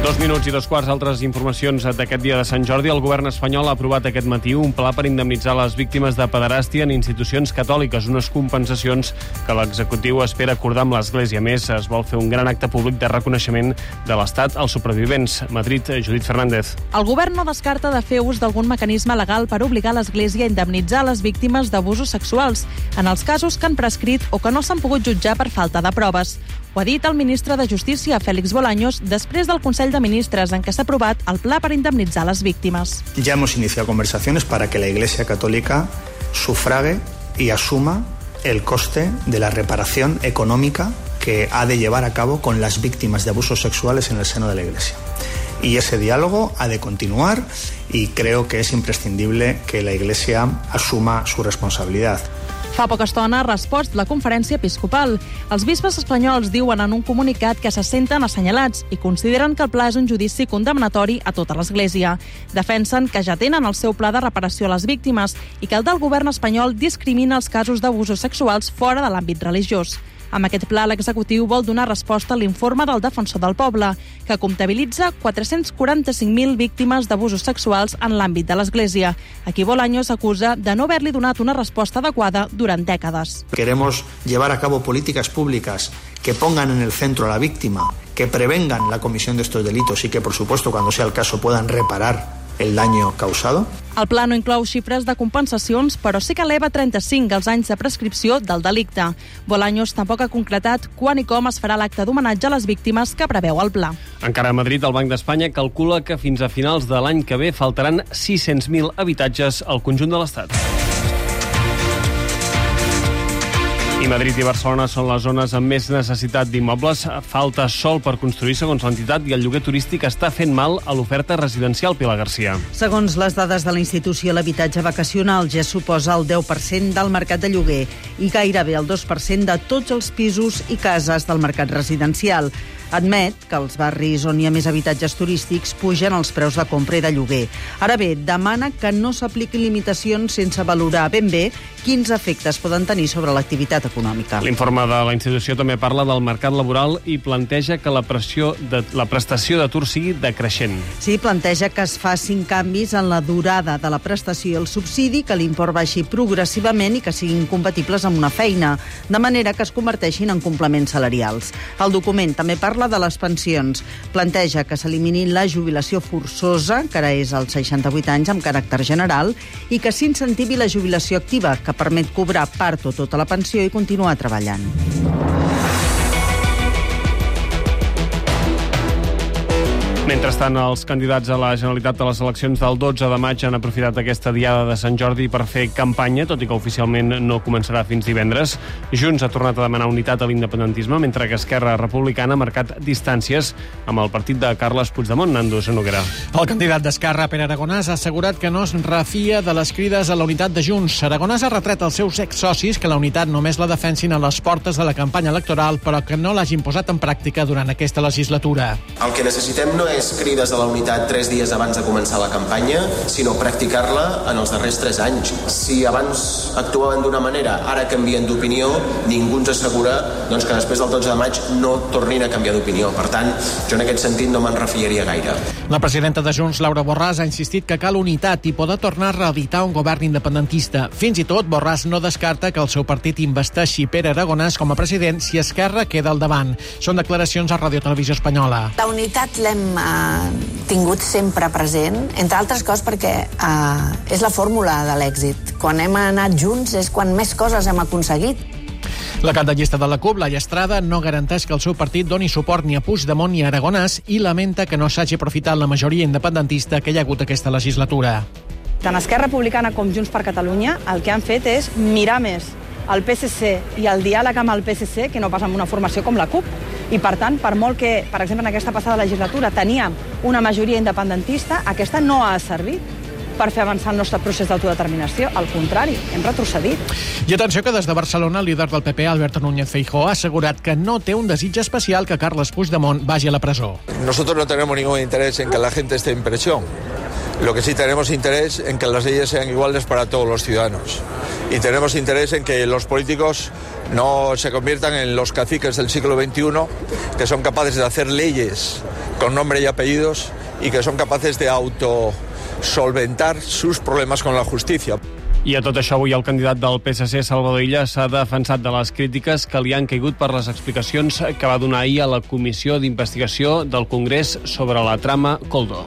Dos minuts i dos quarts, altres informacions d'aquest dia de Sant Jordi. El govern espanyol ha aprovat aquest matí un pla per indemnitzar les víctimes de pederàstia en institucions catòliques, unes compensacions que l'executiu espera acordar amb l'Església. A més, es vol fer un gran acte públic de reconeixement de l'Estat als supervivents. Madrid, Judit Fernández. El govern no descarta de fer ús d'algun mecanisme legal per obligar l'Església a indemnitzar les víctimes d'abusos sexuals en els casos que han prescrit o que no s'han pogut jutjar per falta de proves. Ho ha dit el ministre de Justícia, Félix Bolaños, després del Consell de Ministres en què s'ha aprovat el pla per indemnitzar les víctimes. Ya hemos iniciado conversaciones para que la Iglesia Católica sufrague y asuma el coste de la reparación económica que ha de llevar a cabo con las víctimas de abusos sexuales en el seno de la Iglesia. Y ese diálogo ha de continuar y creo que es imprescindible que la Iglesia asuma su responsabilidad. Fa poca estona ha respost la conferència episcopal. Els bisbes espanyols diuen en un comunicat que se senten assenyalats i consideren que el pla és un judici condemnatori a tota l'Església. Defensen que ja tenen el seu pla de reparació a les víctimes i que el del govern espanyol discrimina els casos d'abusos sexuals fora de l'àmbit religiós. Amb aquest pla, l'executiu vol donar resposta a l'informe del Defensor del Poble, que comptabilitza quatre-cents quaranta-cinc mil víctimes d'abusos sexuals en l'àmbit de l'Església, a qui Bolaños acusa de no haver-li donat una resposta adequada durant dècades. Queremos llevar a cabo políticas públicas que pongan en el centro a la víctima, que prevengan la comisión de estos delitos y que, por supuesto, cuando sea el caso, puedan reparar el daño causado. El pla no inclou xifres de compensacions, però sí que eleva trenta-cinc els anys de prescripció del delicte. Bolaños tampoc ha concretat quan i com es farà l'acte d'homenatge a les víctimes que preveu el pla. Encara a Madrid, el Banc d'Espanya calcula que fins a finals de l'any que ve faltaran sis-cents mil habitatges al conjunt de l'Estat. I Madrid i Barcelona són les zones amb més necessitat d'immobles. Falta sòl per construir, segons l'entitat, i el lloguer turístic està fent mal a l'oferta residencial, Pilar Garcia. Segons les dades de la institució, l'habitatge vacacional ja suposa el deu per cent del mercat de lloguer i gairebé el dos per cent de tots els pisos i cases del mercat residencial. Admet que als barris on hi ha més habitatges turístics pugen els preus de compra i de lloguer. Ara bé, demana que no s'apliquin limitacions sense valorar ben bé quins efectes poden tenir sobre l'activitat econòmica. L'informe de la institució també parla del mercat laboral i planteja que la, pressió de, la prestació d'atur sigui decreixent. Sí, planteja que es facin canvis en la durada de la prestació i el subsidi, que l'import baixi progressivament i que siguin compatibles amb una feina, de manera que es converteixin en complements salarials. El document també parla de les pensions. Planteja que s'elimini la jubilació forçosa, que ara és als seixanta-vuit anys amb caràcter general, i que s'incentivi la jubilació activa, que permet cobrar part o tota la pensió i continuar treballant. Mentrestant, els candidats a la Generalitat de les eleccions del dotze de maig han aprofitat aquesta diada de Sant Jordi per fer campanya, tot i que oficialment no començarà fins divendres. Junts ha tornat a demanar unitat a l'independentisme, mentre que Esquerra Republicana ha marcat distàncies amb el partit de Carles Puigdemont. Nando Noguera. El candidat d'Esquerra, Pere Aragonès, ha assegurat que no es refia de les crides a la unitat de Junts. Aragonès ha retret als seus exsocis que la unitat només la defensin a les portes de la campanya electoral, però que no l'hagin posat en pràctica durant aquesta legislatura. El que necessitem no és crides a la unitat tres dies abans de començar la campanya, sinó practicar-la en els darrers tres anys. Si abans actuaven d'una manera, ara canvien d'opinió, ningú ens assegura doncs, que després del dotze de maig no tornin a canviar d'opinió. Per tant, jo en aquest sentit no me'n refiaria gaire. La presidenta de Junts, Laura Borràs, ha insistit que cal unitat i poder tornar a reeditar un govern independentista. Fins i tot, Borràs no descarta que el seu partit investeixi Pere Aragonès com a president si Esquerra queda al davant. Són declaracions a Ràdio Televisió Espanyola. La unitat l'hem eh, tingut sempre present, entre altres coses perquè eh, és la fórmula de l'èxit. Quan hem anat junts és quan més coses hem aconseguit. La cap de llista de la CUP, Laia Estrada, no garanteix que el seu partit doni suport ni a Puigdemont ni a Aragonès i lamenta que no s'hagi aprofitat la majoria independentista que hi ha hagut aquesta legislatura. Tant Esquerra Republicana com Junts per Catalunya el que han fet és mirar més el P S C i el diàleg amb el P S C que no pas amb una formació com la CUP. I, per tant, per molt que, per exemple, en aquesta passada legislatura teníem una majoria independentista, aquesta no ha servit per fer avançar el nostre procés d'autodeterminació. Al contrari, hem retrocedit. I atenció que des de Barcelona el líder del P P, Alberto Núñez Feijóo, ha assegurat que no té un desig especial que Carles Puigdemont vagi a la presó. Nosotros no tenemos ningún interés en que la gente esté en prisión. Lo que sí tenemos interés en que las leyes sean iguales para todos los ciudadanos. Y tenemos interés en que los políticos no se conviertan en los caciques del siglo veintiuno, que son capaces de hacer leyes con nombre y apellidos y que son capaces de autosolventar sus problemas con la justicia. I a tot això, avui el candidat del P S C, Salvador Illa, s'ha defensat de les crítiques que li han caigut per les explicacions que va donar ahir a la Comissió d'Investigació del Congrés sobre la trama Koldo.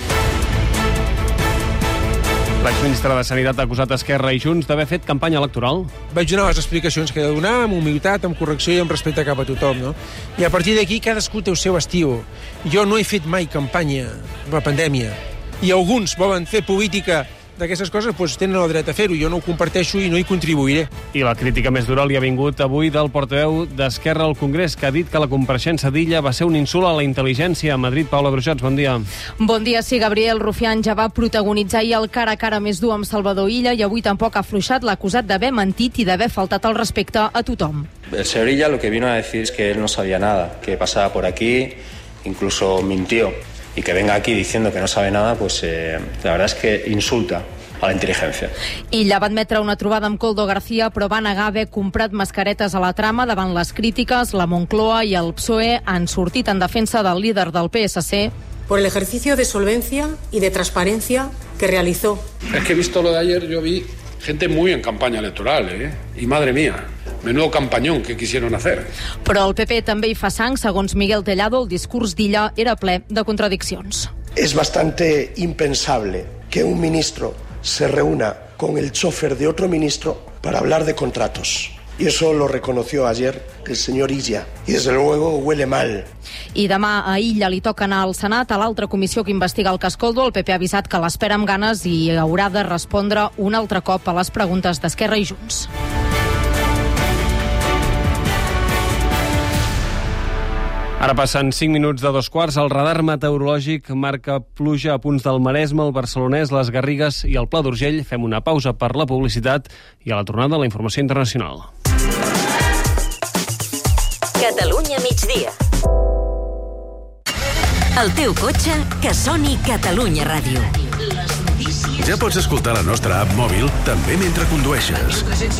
L'exministre de Sanitat ha acusat Esquerra i Junts d'haver fet campanya electoral. Vaig donar les explicacions que he de donar, amb humilitat, amb correcció i amb respecte cap a tothom, no? I a partir d'aquí cadascú té el seu estil. Jo no he fet mai campanya per la pandèmia. I alguns volen fer política d'aquestes coses, doncs tenen el dret a fer-ho. Jo no ho comparteixo i no hi contribuiré. I la crítica més dura li ha vingut avui del portaveu d'Esquerra al Congrés, que ha dit que la compareixença d'Illa va ser un insult a la intel·ligència. A Madrid, Paula Brujots, bon dia. Bon dia, sí, Gabriel Rufián ja va protagonitzar ahir el cara a cara més dur amb Salvador Illa i avui tampoc ha afluixat, l'ha acusat d'haver mentit i d'haver faltat el respecte a tothom. El señor Illa lo que vino a decir es que él no sabía nada, que pasaba por aquí, incluso mintió. Y que venga aquí diciendo que no sabe nada, pues eh, la verdad es que insulta a la intel·ligència. Illa va admetre una trobada amb Koldo García, però va negar haver comprat mascaretes a la trama davant les crítiques. La Moncloa i el P S O E han sortit en defensa del líder del P S C. Por el ejercicio de solvencia y de transparencia que realizó. Es que he visto lo de ayer, yo vi gente muy en campaña electoral, ¿eh? Y madre mía, menudo campañón que quisieron hacer. Però el P P també hi fa sang. Segons Miguel Tellado, el discurs d'Illa era ple de contradiccions. Es bastante impensable que un ministro se reúna con el chofer de otro ministro para hablar de contratos. Y eso lo reconoció ayer el señor Illa. Y desde luego huele mal. I demà a Illa li toca anar al Senat, a l'altra comissió que investiga el cas Koldo. El P P ha avisat que l'espera amb ganes i haurà de respondre un altre cop a les preguntes d'Esquerra i Junts. Ara passen cinc minuts de dos quarts. El radar meteorològic marca pluja a punts del Maresme, el Barcelonès, les Garrigues i el Pla d'Urgell. Fem una pausa per la publicitat i a la tornada la informació internacional. Catalunya migdia. El teu cotxe, que soni Catalunya Ràdio. Ja pots escoltar la nostra app mòbil també mentre condueixes.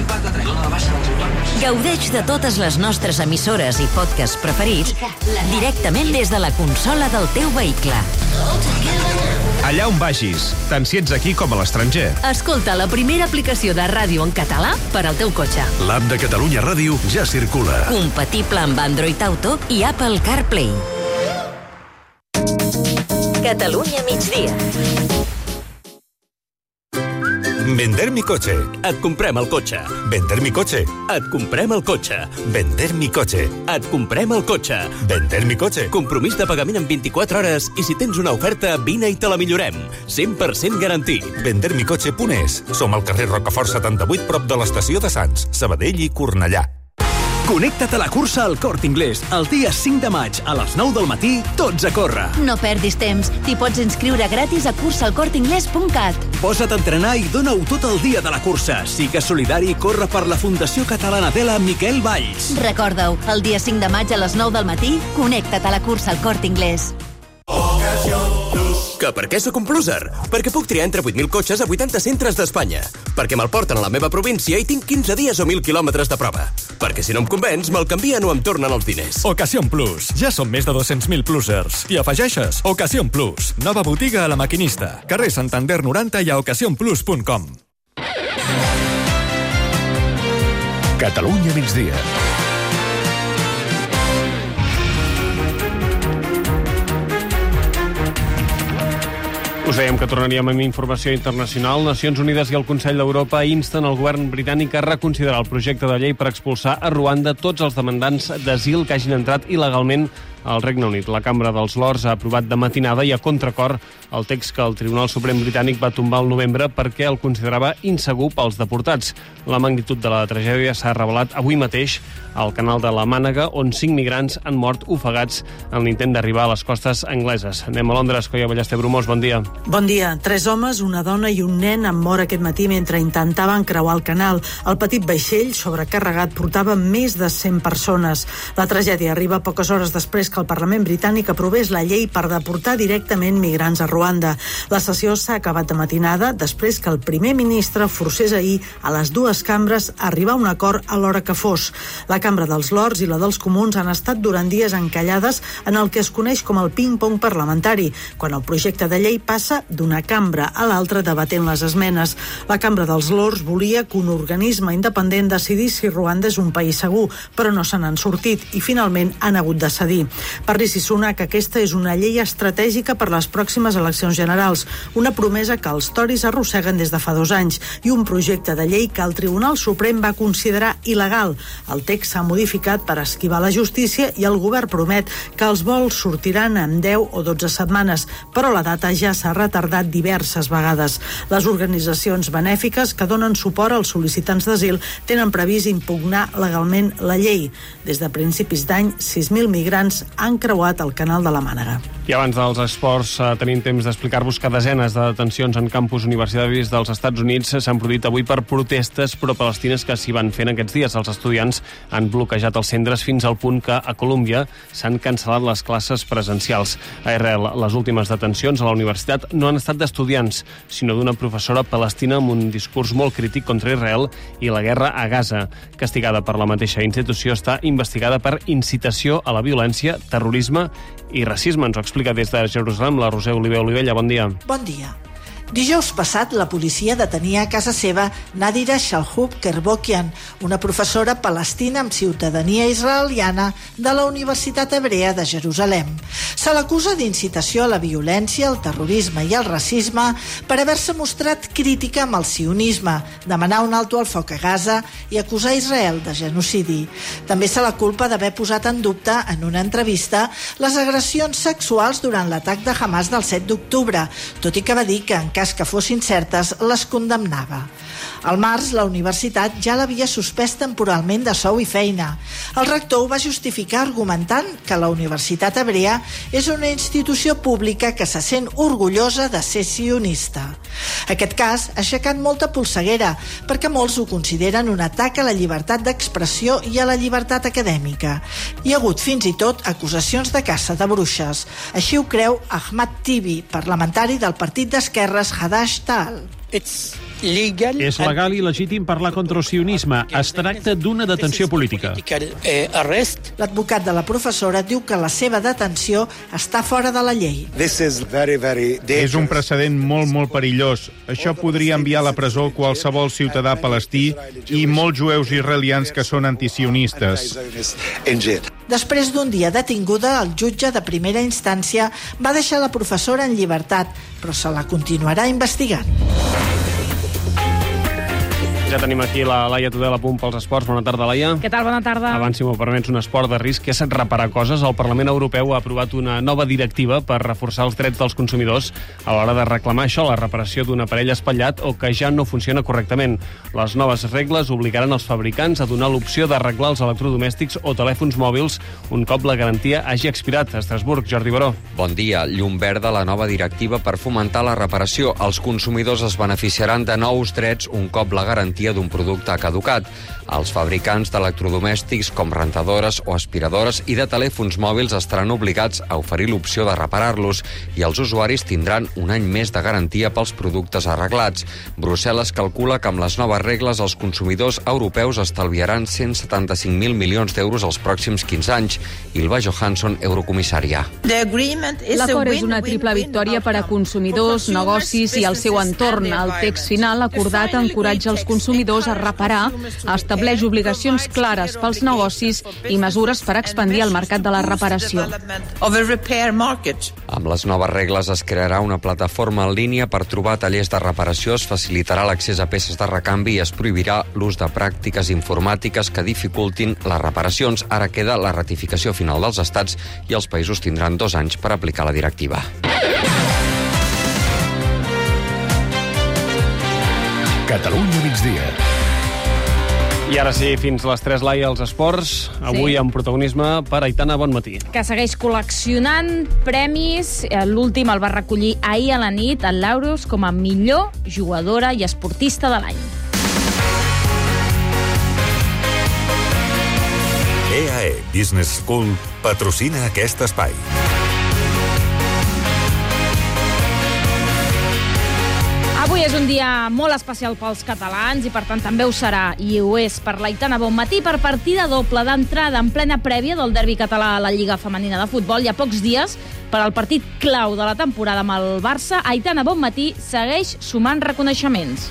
Gaudeix de totes les nostres emissores i podcasts preferits directament des de la consola del teu vehicle. Allà on vagis, tant si ets aquí com a l'estranger. Escolta la primera aplicació de ràdio en català per al teu cotxe. L'app de Catalunya Ràdio ja circula. Compatible amb Android Auto i Apple CarPlay. Catalunya migdia. Vender mi coche. Et comprem el cotxe. Vender mi coche. Et comprem el cotxe. Vender mi coche. Et comprem el cotxe. Vender mi coche. Compromís de pagament en vint-i-quatre hores i si tens una oferta, vine i te la millorem. cent per cent garantit. vender mi coche punt es. Som al carrer Rocafort setanta-vuit, prop de l'estació de Sants, Sabadell i Cornellà. Connecta't a la cursa al Corte Inglés. El dia cinc de maig, a les nou del matí, tots a córrer. No perdis temps. T'hi pots inscriure gratis a cursa al corte inglés punt cat. Posa't a entrenar i dona-ho tot el dia de la cursa. Sigues solidari i corre per la Fundació Catalana de la Miquel Valls. Recorda-ho, el dia cinc de maig a les nou del matí, connecta't a la cursa al Corte Inglés. Que per què sóc un pluser? Perquè puc triar entre vuit mil cotxes a vuitanta centres d'Espanya. Perquè me'l porten a la meva província i tinc quinze dies o mil quilòmetres de prova. Perquè si no em convenç, me'l canvien o em tornen els diners. Ocasión Plus. Ja són més de dos-cents mil plusers. I afegeixes Ocasión Plus. Nova botiga a La Maquinista. Carrer Santander noranta i a ocasión plus punt com. Catalunya migdia. Us dèiem que tornaríem amb informació internacional. Nacions Unides i el Consell d'Europa insten el govern britànic a reconsiderar el projecte de llei per expulsar a Ruanda tots els demandants d'asil que hagin entrat il·legalment al Regne Unit. La Cambra dels Lords ha aprovat de matinada i a contracor el text que el Tribunal Suprem britànic va tombar al novembre perquè el considerava insegur pels deportats. La magnitud de la tragèdia s'ha revelat avui mateix al canal de la Mànega, on cinc migrants han mort ofegats en l'intent d'arribar a les costes angleses. Anem a Londres. Coia Ballester Bromós, bon dia. Bon dia. Tres homes, una dona i un nen han mort aquest matí mentre intentaven creuar el canal. El petit vaixell sobrecarregat portava més de cent persones. La tragèdia arriba poques hores després que el Parlament britànic aprovés la llei per deportar directament migrants a Ruanda. La sessió s'ha acabat de matinada després que el primer ministre forcés ahir a les dues cambres a arribar a un acord a l'hora que fos. La Cambra dels Lords i la dels Comuns han estat durant dies encallades en el que es coneix com el ping-pong parlamentari, quan el projecte de llei passa d'una cambra a l'altra debatent les esmenes. La Cambra dels Lords volia que un organisme independent decidís si Ruanda és un país segur, però no se n'han sortit i finalment han hagut de cedir. Per Rishi Sunak, aquesta és una llei estratègica per les pròximes eleccions generals, una promesa que els toris arrosseguen des de fa dos anys i un projecte de llei que el Tribunal Suprem va considerar il·legal. El text s'ha modificat per esquivar la justícia i el govern promet que els vols sortiran en deu o dotze setmanes, però la data ja s'ha retardat diverses vegades. Les organitzacions benèfiques que donen suport als sol·licitants d'asil tenen previst impugnar legalment la llei. Des de principis d'any, sis mil migrants han creuat el canal de la Mànega. I abans dels esports eh, tenim temps d'explicar-vos que desenes de detencions en campus universitaris dels Estats Units s'han produït avui per protestes pro-palestines que s'hi van fent aquests dies. Els estudiants han bloquejat els centres fins al punt que a Colúmbia s'han cancel·lat les classes presencials. A Israel, les últimes detencions a la universitat no han estat d'estudiants, sinó d'una professora palestina amb un discurs molt crític contra Israel i la guerra a Gaza. Castigada per la mateixa institució, està investigada per incitació a la violència, terrorisme i racisme. Ens ho explica des de Jerusalem la Roser Oliver Olivella. Bon dia. Bon dia. Dijous passat, la policia detenia a casa seva Nadira Shalhoub Kerbokian, una professora palestina amb ciutadania israeliana de la Universitat Hebrea de Jerusalem. Se l'acusa d'incitació a la violència, el terrorisme i el racisme per haver-se mostrat crítica amb el sionisme, demanar un alto al foc a Gaza i acusar Israel de genocidi. També se la culpa d'haver posat en dubte en una entrevista les agressions sexuals durant l'atac de Hamas del set d'octubre, tot i que va dir que en cas que fossin certes, les condemnava. Al març, la universitat ja l'havia suspès temporalment de sou i feina. El rector ho va justificar argumentant que la Universitat Hebrea és una institució pública que se sent orgullosa de ser sionista. Aquest cas ha aixecat molta polseguera, perquè molts ho consideren un atac a la llibertat d'expressió i a la llibertat acadèmica. Hi ha hagut fins i tot acusacions de caça de bruixes. Així ho creu Ahmad Tibi, parlamentari del partit d'esquerres Hadash Ta'al. És legal i legítim parlar contra el sionisme. Es tracta d'una detenció política. L'advocat de la professora diu que la seva detenció està fora de la llei. És un precedent molt, molt perillós. Això podria enviar a la presó qualsevol ciutadà palestí i molts jueus israelians que són antisionistes. Després d'un dia detinguda, el jutge de primera instància va deixar la professora en llibertat, però se la continuarà investigant. Ja tenim aquí la Laia Tudela a punt pels esports. Bona tarda, Laia. Què tal? Bona tarda. Abans, si m'ho permets, un esport de risc és reparar coses. El Parlament Europeu ha aprovat una nova directiva per reforçar els drets dels consumidors a l'hora de reclamar això, la reparació d'un aparell espatllat o que ja no funciona correctament. Les noves regles obligaran els fabricants a donar l'opció d'arreglar els electrodomèstics o telèfons mòbils un cop la garantia hagi expirat. A Estrasburg, Jordi Baró. Bon dia. Llum verda a la nova directiva per fomentar la reparació. Els consumidors es beneficiaran de nous drets un cop la garantia d'un producte caducat. Els fabricants d'electrodomèstics com rentadores o aspiradores i de telèfons mòbils estaran obligats a oferir l'opció de reparar-los i els usuaris tindran un any més de garantia pels productes arreglats. Brussel·les calcula que amb les noves regles els consumidors europeus estalviaran cent setanta-cinc mil milions d'euros els pròxims quinze anys. Ylva Johansson, eurocomissària. L'acord és una triple victòria per a consumidors, negocis i el seu entorn. El text final acordat encoratja els consumidors a reparar, estableix obligacions clares pels negocis i mesures per expandir el mercat de la reparació. Amb les noves regles es crearà una plataforma en línia per trobar tallers de reparació, es facilitarà l'accés a peces de recanvi i es prohibirà l'ús de pràctiques informàtiques que dificultin les reparacions. Ara queda la ratificació final dels estats i els països tindran dos anys per aplicar la directiva. Catalunya migdia. I ara sí, fins les tres, Laia, als esports. Avui Sí. amb protagonisme per Aitana Bonmatí. Que segueix col·leccionant premis. L'últim el va recollir ahir a la nit al Laureus com a millor jugadora i esportista de l'any. E A E Business School patrocina aquest espai. Avui és un dia molt especial pels catalans i, per tant, també ho serà, i ho és per l'Aitana Bonmatí, per partida doble d'entrada en plena prèvia del derbi català a la Lliga Femenina de Futbol. Hi ha pocs dies per al partit clau de la temporada amb el Barça. Aitana Bonmatí segueix sumant reconeixements.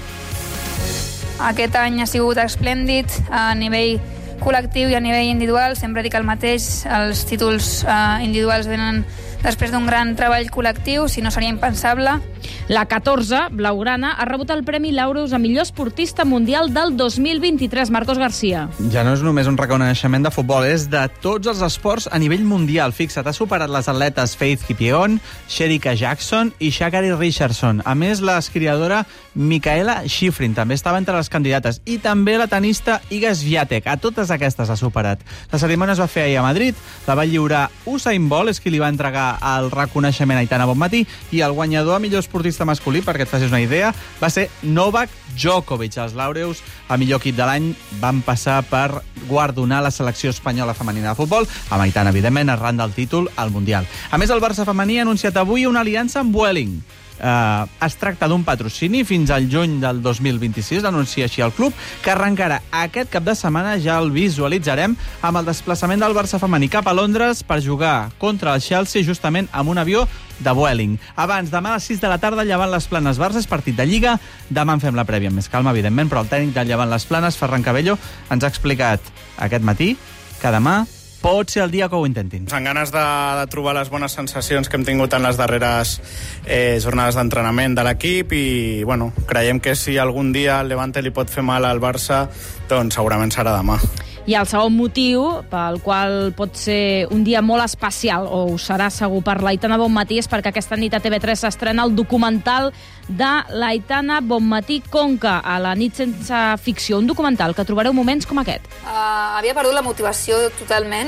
Aquest any ha sigut esplèndid a nivell col·lectiu i a nivell individual. Sempre dic el mateix, els títols eh, individuals venen després d'un gran treball col·lectiu, si no seria impensable. La catorze, blaugrana, ha rebut el Premi Laureus a millor esportista mundial del dos mil vint-i-tres. Marcos Garcia. Ja no és només un reconeixement de futbol, és de tots els esports a nivell mundial. Fixa't, ha superat les atletes Faith Kipyegon, Shericka Jackson i Sha'Carri Richardson. A més, l'escriadora Michaela Schifrin també estava entre les candidates, i també la tenista Iga Swiatek. A totes aquestes ha superat. La cerimònia es va fer ahir a Madrid, la va lliurar Usain Bolt, és qui li va entregar el reconeixement a Aitana Bonmatí, i el guanyador a millor esportista masculí, perquè et facis una idea, va ser Novak Djokovic. Els laureus a millor equip de l'any van passar per guardonar la selecció espanyola femenina de futbol, amb Aitana, evidentment, arran del títol al Mundial. A més, el Barça femení ha anunciat avui una aliança amb Vueling. Uh, es tracta d'un patrocini fins al juny del dos mil vint-i-sis, anuncia així el club, que arrencarà aquest cap de setmana. Ja el visualitzarem amb el desplaçament del Barça femení cap a Londres per jugar contra el Chelsea, justament amb un avió de Vueling. Abans, demà a les sis de la tarda, Llevant Les Planes Barça, és partit de Lliga. Demà en fem la prèvia amb més calma, evidentment, però el tècnic de Llevant Les Planes, Ferran Cabello, ens ha explicat aquest matí que demà pot ser el dia que ho intentin. Amb ganes de, de trobar les bones sensacions que hem tingut en les darreres eh, jornades d'entrenament de l'equip, i bueno, creiem que si algun dia el Levante li pot fer mal al Barça, doncs segurament serà demà. I el segon motiu pel qual pot ser un dia molt especial, o ho serà segur per l'Aitana Bonmatí, és perquè aquesta nit a T V tres s'estrena el documental de l'Aitana Bonmatí Conca, a la nit sense ficció. Un documental que trobareu moments com aquest. Uh, havia perdut la motivació totalment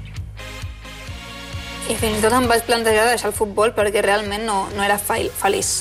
i fins i tot em vaig plantejar deixar el futbol perquè realment no, no era feliç.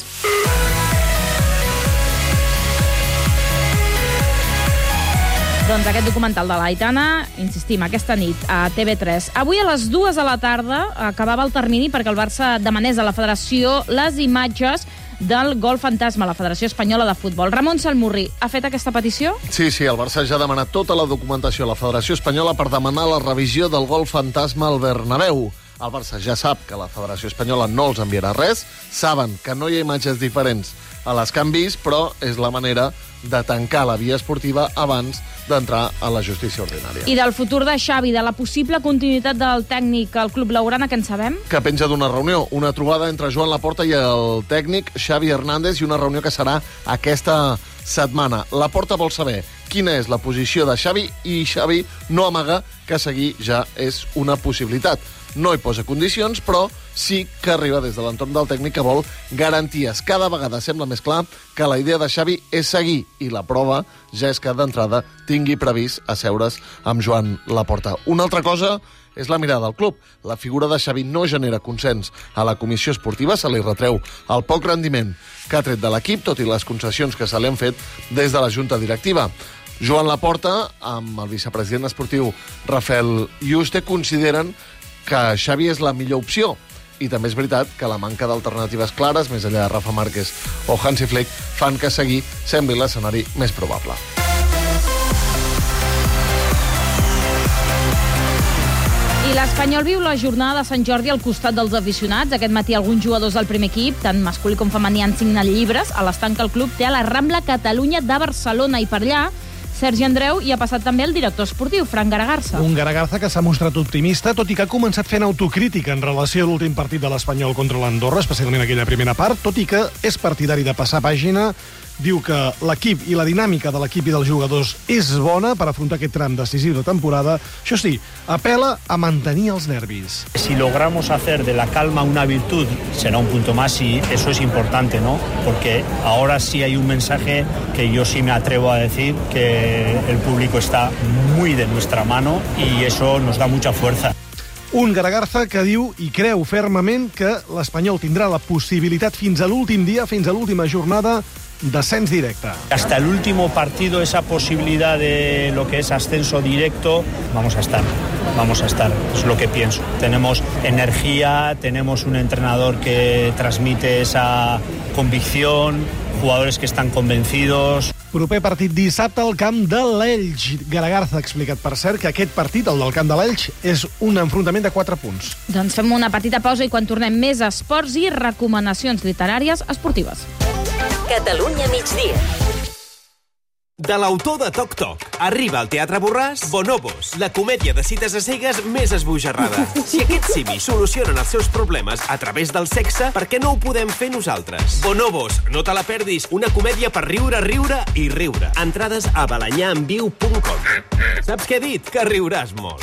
Doncs aquest documental de l'Aitana, insistim, aquesta nit a T V tres. Avui a les dues de la tarda acabava el termini perquè el Barça demanés a la Federació les imatges del gol fantasma, la Federació Espanyola de Futbol. Ramon Salmurri ha fet aquesta petició? Sí, sí, el Barça ja ha demanat tota la documentació a la Federació Espanyola per demanar la revisió del gol fantasma al Bernabéu. El Barça ja sap que la Federació Espanyola no els enviarà res, saben que no hi ha imatges diferents a les que han vist, però és la manera de tancar la via esportiva abans d'entrar a la justícia ordinària. I del futur de Xavi, de la possible continuïtat del tècnic al club blaugrana, què en sabem? Que penja d'una reunió, una trobada entre Joan Laporta i el tècnic Xavi Hernández, i una reunió que serà aquesta setmana. Laporta vol saber quina és la posició de Xavi, i Xavi no amaga que seguir ja és una possibilitat. No hi posa condicions, però sí que arriba des de l'entorn del tècnic que vol garanties. Cada vegada sembla més clar que la idea de Xavi és seguir, i la prova ja és que d'entrada tingui previst asseure's amb Joan Laporta. Una altra cosa és la mirada del club. La figura de Xavi no genera consens a la comissió esportiva, se li retreu el poc rendiment que ha tret de l'equip, tot i les concessions que se li han fet des de la junta directiva. Joan Laporta, amb el vicepresident esportiu Rafael Yuste, consideren que Xavi és la millor opció. I també és veritat que la manca d'alternatives clares, més enllà de Rafa Márquez o Hansi Flick, fan que seguir sembli l'escenari més probable. I l'Espanyol viu la jornada de Sant Jordi al costat dels aficionats. Aquest matí alguns jugadors del primer equip, tant masculí com femení, han signat llibres a l'estant que el club té a la Rambla Catalunya de Barcelona, i per allà Sergi Andreu hi ha passat també el director esportiu, Fran Garagarza. Un Garagarza que s'ha mostrat optimista, tot i que ha començat fent autocrítica en relació a l'últim partit de l'Espanyol contra l'Andorra, especialment aquella primera part, tot i que és partidari de passar pàgina. Diu que l'equip i la dinàmica de l'equip i dels jugadors és bona per afrontar aquest tram decisiu de temporada. Això sí, apela a mantenir els nervis. Si logramos hacer de la calma una virtud, será un punto más, y eso es importante, ¿no? Porque ahora sí hay un mensaje que yo sí me atrevo a decir, que el público está muy de nuestra mano y eso nos da mucha fuerza. Un Garagarza que diu i creu fermament que l'Espanyol tindrà la possibilitat fins a l'últim dia, fins a l'última jornada, descens directe. Hasta el último partido, esa posibilidad de lo que es ascenso directo, vamos a estar, vamos a estar, es lo que pienso. Tenemos energía, tenemos un entrenador que transmite esa convicción, jugadores que están convencidos. Proper partit dissabte al camp de l'Elx. Garagarza ha explicat, per cert, que aquest partit, el del camp de l'Elx, és un enfrontament de quatre punts. Doncs fem una petita pausa i quan tornem més esports i recomanacions literàries esportives. Catalunya migdia. De l'autor de Toc Toc arriba al Teatre Borràs Bonobos, la comèdia de cites a cegues més esbojarrada. Si aquests simis solucionen els seus problemes a través del sexe, per què no ho podem fer nosaltres? Bonobos, no te la perdis, una comèdia per riure, riure i riure. Entrades a balanyaenviu punt com. Saps què he dit? Que riuràs molt.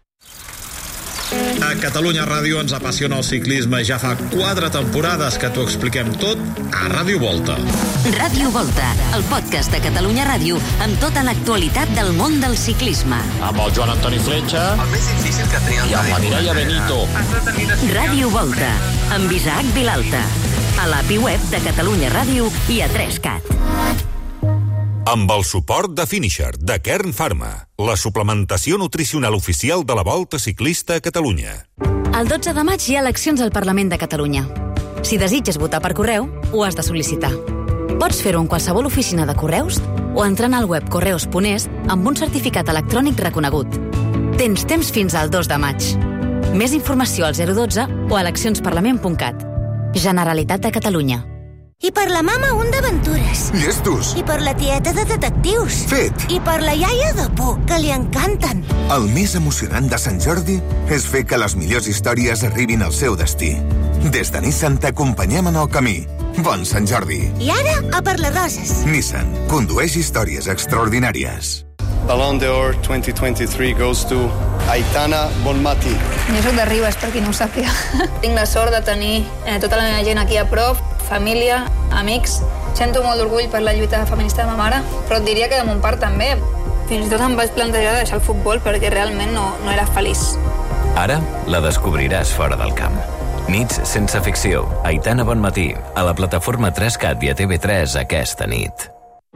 A Catalunya Ràdio ens apassiona el ciclisme. Ja fa quatre temporades que t'ho expliquem tot a Ràdio Volta. Ràdio Volta, el podcast de Catalunya Ràdio amb tota l'actualitat del món del ciclisme. Amb el Joan Antoni Fletxa. El més difícil que tenia. I amb la Mireia Benito. Ràdio Volta, amb Isaac Vilalta. A l'API web de Catalunya Ràdio i a tres cat. Amb el suport de Finisher, de Kern Pharma, la suplementació nutricional oficial de la Volta Ciclista a Catalunya. El dotze de maig hi ha eleccions al Parlament de Catalunya. Si desitges votar per correu, ho has de sol·licitar. Pots fer-ho en qualsevol oficina de correus o entrant al web correus punt es amb un certificat electrònic reconegut. Tens temps fins al dos de maig. Més informació al zero dotze o a eleccions parlament punt cat. Generalitat de Catalunya. I per la mama un d'aventures. Llestos. I per la tieta de detectius. Fet. I per la iaia de por, que li encanten. El més emocionant de Sant Jordi és fer que les millors històries arribin al seu destí. Des de Nissan t'acompanyem en el camí. Bon Sant Jordi. I ara, a per les roses. Nissan. Condueix històries extraordinàries. Ballon d'Or dos mil vint-i-tres goes to Aitana Bonmatí. Jo soc de Ribes, per qui no ho sàpiga. Tinc la sort de tenir eh, tota la meva gent aquí a prop, família, amics. Sento molt d'orgull per la lluita feminista de ma mare, però et diria que de mon part també. Fins i tot em vaig plantejar de deixar el futbol perquè realment no, no era feliç. Ara la descobriràs fora del camp. Nits sense ficció. Aitana Bonmatí, a la plataforma tres cat i a T V tres aquesta nit.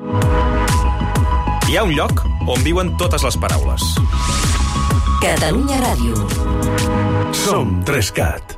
Hi ha un lloc on viuen totes les paraules. Catalunya Ràdio. Som tres cat.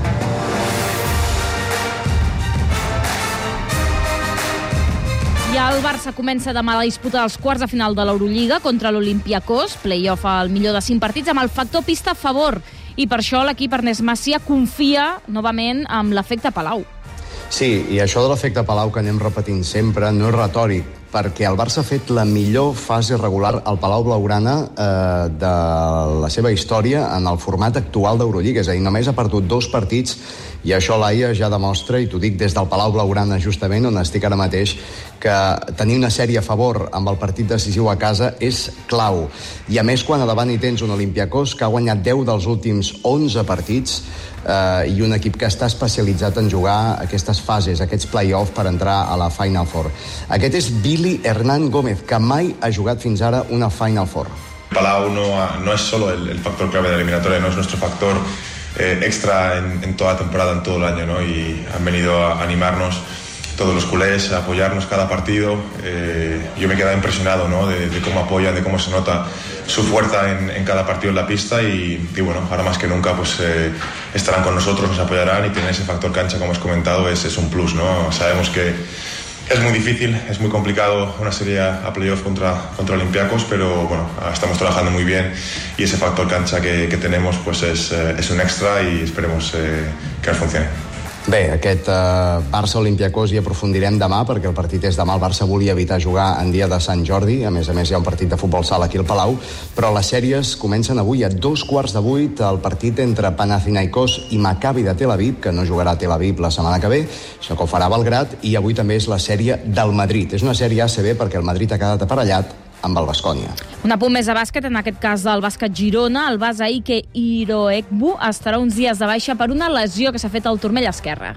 I el Barça comença demà la disputa dels quarts de final de l'Eurolliga contra l'Olympiacos, play-off al millor de cinc partits, amb el factor pista a favor. I per això l'equip Ernest Macià confia novament amb l'efecte Palau. Sí, i això de l'efecte Palau que anem repetint sempre no és retòric, perquè el Barça ha fet la millor fase regular al Palau Blaugrana eh, de la seva història en el format actual d'Eurolliga. És a dir, només ha perdut dos partits i això l'Aia ja demostra, i t'ho dic des del Palau Blaugrana justament, on estic ara mateix, que tenir una sèrie a favor amb el partit decisiu a casa és clau. I a més, quan a davant hi tens un Olympiacos que ha guanyat deu dels últims onze partits eh, i un equip que està especialitzat en jugar aquestes fases, aquests play-off per entrar a la Final Four. Aquest és Billy Hernán Gómez, que mai ha jugat fins ara una Final Four. Palau no, no es solo el, el factor clave de la eliminatoria, no es nuestro factor eh, extra en, en toda la temporada, en todo el año, ¿no? Y han venido a animarnos todos los culés, a apoyarnos cada partido. Eh, yo me he quedado impresionado, ¿no? de, de cómo apoyan, de cómo se nota su fuerza en, en cada partido en la pista y, y bueno, ahora más que nunca pues eh, estarán con nosotros, nos apoyarán y tener ese factor cancha, como has comentado, es, es un plus, ¿no? Sabemos que es muy difícil, es muy complicado una serie a playoff contra, contra Olympiacos, pero bueno, estamos trabajando muy bien y ese factor cancha que, que tenemos pues es, es un extra y esperemos eh, que nos funcione. Bé, aquest uh, Barça-Olympiacos hi aprofundirem demà, perquè el partit és demà. El Barça volia evitar jugar en dia de Sant Jordi. A més a més, hi ha un partit de futbol sala aquí al Palau. Però les sèries comencen avui a dos quarts de vuit. El partit entre Panathinaikos i Maccabi de Tel Aviv, que no jugarà a Tel Aviv la setmana que ve. Això que ho farà Belgrat. I avui també és la sèrie del Madrid. És una sèrie A C B perquè el Madrid ha quedat aparellat amb el Baskonia. Un apunt més de bàsquet, en aquest cas del bàsquet Girona. El base Ike Iroekbu estarà uns dies de baixa per una lesió que s'ha fet al turmell esquerre.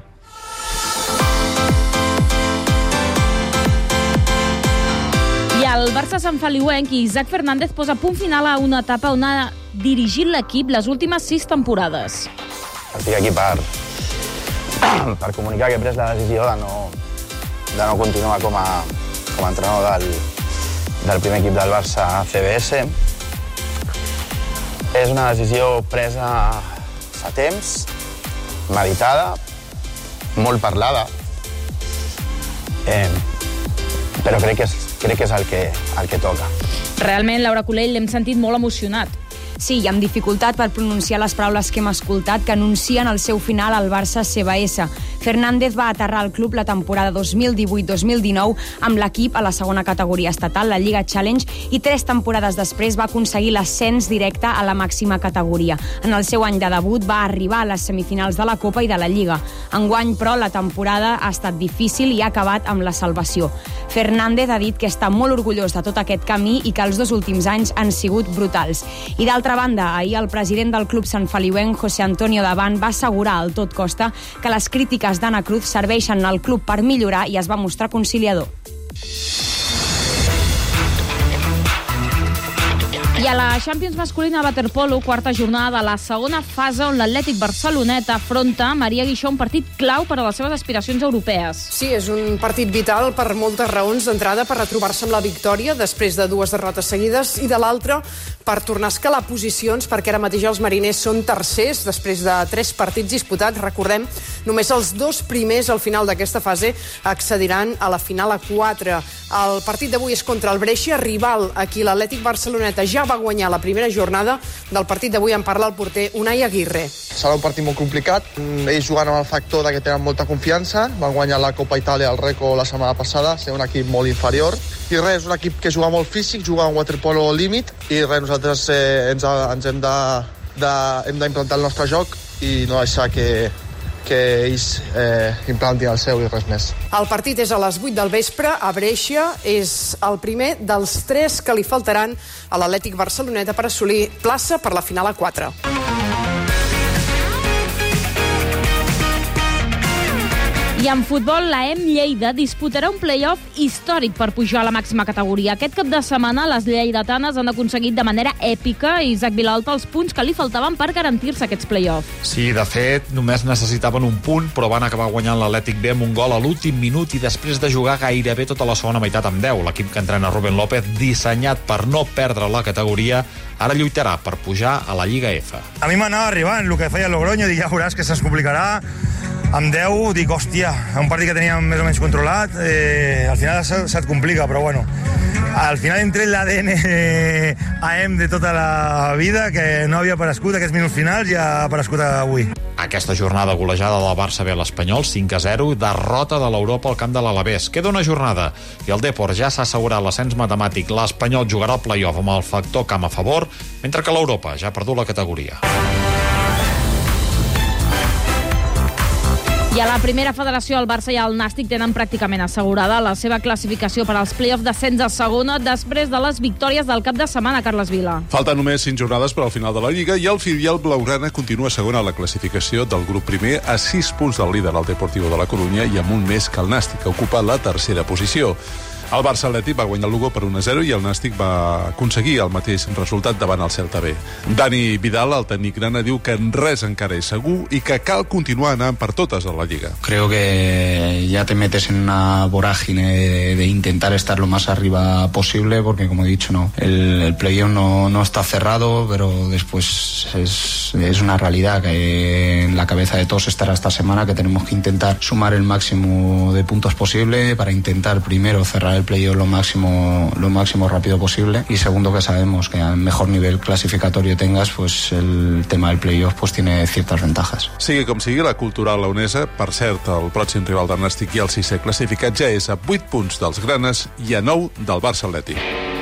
I el Barça sanfeliuenc i Isaac Fernández posa punt final a una etapa on ha dirigit l'equip les últimes sis temporades. Estic aquí per, per comunicar que he pres la decisió de no, de no continuar com a, com a entrenador del, del primer equip del Barça C B S. És una decisió presa fa temps, meditada, molt parlada, eh, però crec que és, crec que és el, que, el que toca. Realment, Laura Colell, l'hem sentit molt emocionat. Sí, i amb dificultat per pronunciar les paraules que hem escoltat que anuncien el seu final al Barça C B S. Fernández va aterrar al club la temporada dos mil divuit dos mil dinou amb l'equip a la segona categoria estatal, la Lliga Challenge, i tres temporades després va aconseguir l'ascens directe a la màxima categoria. En el seu any de debut va arribar a les semifinals de la Copa i de la Lliga. Enguany, però, la temporada ha estat difícil i ha acabat amb la salvació. Fernández ha dit que està molt orgullós de tot aquest camí i que els dos últims anys han sigut brutals. I d'altra banda, ahir el president del club sanfeliuenc, José Antonio Davant, va assegurar al Tot Costa que les crítiques d'Anna Cruz serveixen al club per millorar i es va mostrar conciliador. I a la Champions masculina waterpolo, quarta jornada de la segona fase, on l'Atlètic Barcelonet afronta Maria Guixó, un partit clau per a les seves aspiracions europees. Sí, és un partit vital per moltes raons. D'entrada, per retrobar-se amb la victòria després de dues derrotes seguides, i de l'altra, per tornar a escalar posicions, perquè ara mateix els mariners són tercers després de tres partits disputats. Recordem, només els dos primers al final d'aquesta fase accediran a la final a quatre. El partit d'avui és contra el Brescia, rival a qui l'Atlètic Barceloneta ja va guanyar la primera jornada. Del partit d'avui en parla el porter Unai Aguirre. Serà un partit molt complicat. Ells jugant amb el factor de que tenen molta confiança. Van guanyar la Copa Itàlia al Reco la setmana passada, ser un equip molt inferior. I res, és un equip que juga molt físic, juga en waterpolo límit, i res, nosaltres eh, ens, ens hem de, de, hem d'implantar el nostre joc i no deixar que, que ells eh, implantin el seu i res més. El partit és a les vuit del vespre a Brescia. És el primer dels tres que li faltaran a l'Atlètic Barceloneta per assolir plaça per la final a quatre. I en futbol, la E M Lleida disputarà un play-off històric per pujar a la màxima categoria. Aquest cap de setmana, les lleidatanes han aconseguit de manera èpica, Isaac Vilalta, els punts que li faltaven per garantir-se aquests play-off. Sí, de fet, només necessitaven un punt, però van acabar guanyant l'Atlètic B amb un gol a l'últim minut i després de jugar gairebé tota la segona meitat amb deu. L'equip que entrena Rubén López, dissenyat per no perdre la categoria, ara lluitarà per pujar a la Lliga F. A mi m'anava arribant el que feia el Logroño, dic, ja veuràs que se'ns complicarà. Amb deu, dic, hòstia, un partit que teníem més o menys controlat, eh, al final se't complica, però bueno, al final entre l'A D N A M de tota la vida, que no havia aparegut aquests minuts finals, ja ha aparegut avui. Aquesta jornada golejada del Barça ve a l'Espanyol, cinc a zero, derrota de l'Europa al camp de l'Alavés. Queda una jornada i el Depor ja s'ha assegurat l'ascens matemàtic. L'Espanyol jugarà el play-off amb el factor camp a favor, mentre que l'Europa ja ha perdut la categoria. I a la primera federació, el Barça i el Nàstic tenen pràcticament assegurada la seva classificació per als play-off d'ascens a segona després de les victòries del cap de setmana, Carles Vila. Falten només cinc jornades per al final de la Lliga i el filial blaugrana continua segon a la classificació del grup primer a sis punts del líder, el Deportivo de la Corunya, i amb un més que el Nàstic, que ocupa la tercera posició. El Barça Atlètic va guanyar el Lugo per un a zero i el Nàstic va aconseguir el mateix resultat davant el Celta B. Dani Vidal, el tècnic grana, diu que res encara és segur i que cal continuar anant per totes a la Lliga. Creo que ya te metes en una vorágine de, de intentar estar lo más arriba posible, porque como he dicho, no, el, el play-off no, no está cerrado, pero después es, es una realidad que en la cabeza de todos estará esta semana, que tenemos que intentar sumar el máximo de puntos posible para intentar primero cerrar el el playoff lo máximo, lo máximo rápido posible, y segundo, que sabemos que a mejor nivel clasificatorio tengas, pues el tema del playoff pues tiene ciertas ventajas. Sigui com sigui, la cultural leonesa, per cert, el pròxim rival del Nàstic i el sisè classificat ja és a vuit punts dels granes i a nou del Barça Atlètic.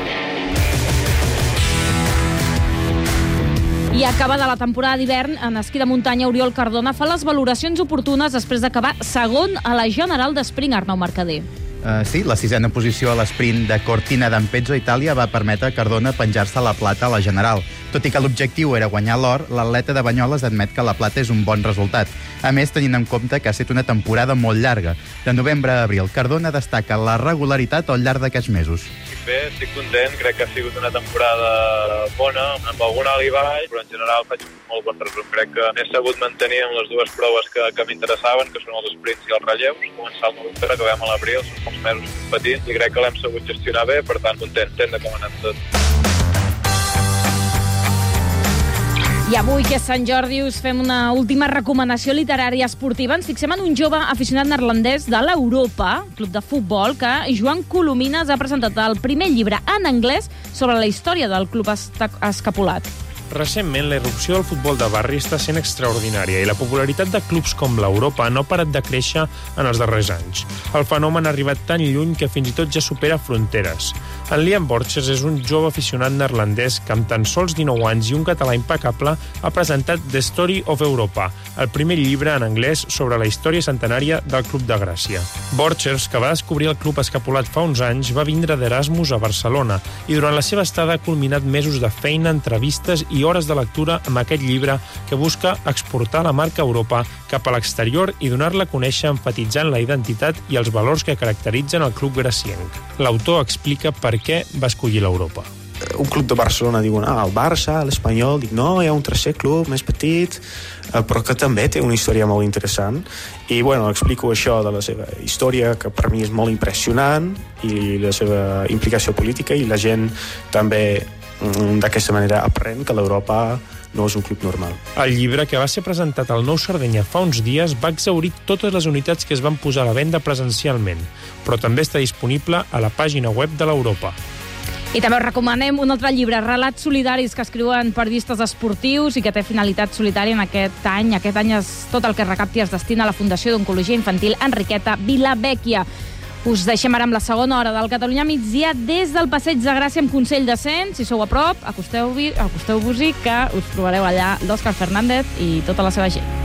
I acabada la temporada d'hivern, en esquí de muntanya, Oriol Cardona fa les valoracions oportunes després d'acabar segon a la general d'Esprint, Arnau Mercader. Uh, sí, la sisena posició a l'esprint de Cortina d'Ampezzo, Itàlia, va permetre a Cardona penjar-se la plata a la general. Tot i que l'objectiu era guanyar l'or, l'atleta de Banyoles admet que la plata és un bon resultat. A més, tenint en compte que ha estat una temporada molt llarga. De novembre a abril, Cardona destaca la regularitat al llarg d'aquests mesos. Bé, estic content, crec que ha sigut una temporada bona, amb algun alt i baix, però en general faig un molt bon resum. Crec que m'he sabut mantenir amb les dues proves que, que m'interessaven, que són els sprints i els relleus. Començar el novembre, acabem a l'abril, són molts mesos competint, i crec que l'hem sabut gestionar bé, per tant, content, content de com ha anat tot. I avui, que és Sant Jordi, us fem una última recomanació literària esportiva. Ens fixem en un jove aficionat neerlandès de l'Europa, club de futbol, que Joan Colomines ha presentat el primer llibre en anglès sobre la història del club escapulat. Recentment, la irrupció del futbol de barri està sent extraordinària i la popularitat de clubs com l'Europa no ha parat de créixer en els darrers anys. El fenomen ha arribat tan lluny que fins i tot ja supera fronteres. En Liam Borchers és un jove aficionat neerlandès que amb tan sols dinou anys i un català impecable ha presentat The Story of Europa, el primer llibre en anglès sobre la història centenària del Club de Gràcia. Borchers, que va descobrir el club escapulat fa uns anys, va vindre d'Erasmus a Barcelona i durant la seva estada ha culminat mesos de feina, entrevistes i i hores de lectura amb aquest llibre que busca exportar la marca Europa cap a l'exterior i donar-la a conèixer enfatitzant la identitat i els valors que caracteritzen el club gracienc. L'autor explica per què va escollir l'Europa. Un club de Barcelona diuen, ah, el Barça, l'Espanyol, dic, no, hi ha un tercer club més petit, però que també té una història molt interessant, i bueno, explico això de la seva història, que per mi és molt impressionant, i la seva implicació política, i la gent també d'aquesta manera aprèn que l'Europa no és un club normal. El llibre, que va ser presentat al Nou Sardenya fa uns dies, va exhaurir totes les unitats que es van posar a la venda presencialment, però també està disponible a la pàgina web de l'Europa. I també us recomanem un altre llibre, Relats solidaris, que escriuen periodistes esportius i que té finalitat solitària en aquest any. Aquest any és tot el que recapti es destina a la Fundació d'Oncologia Infantil Enriqueta Vilavecchia. Us deixem ara amb la segona hora del Catalunya Migdia des del Passeig de Gràcia amb Consell de Cent. Si sou a prop, acosteu-vos-hi, acosteu-vos-hi, que us trobareu allà l'Òscar Fernández i tota la seva gent.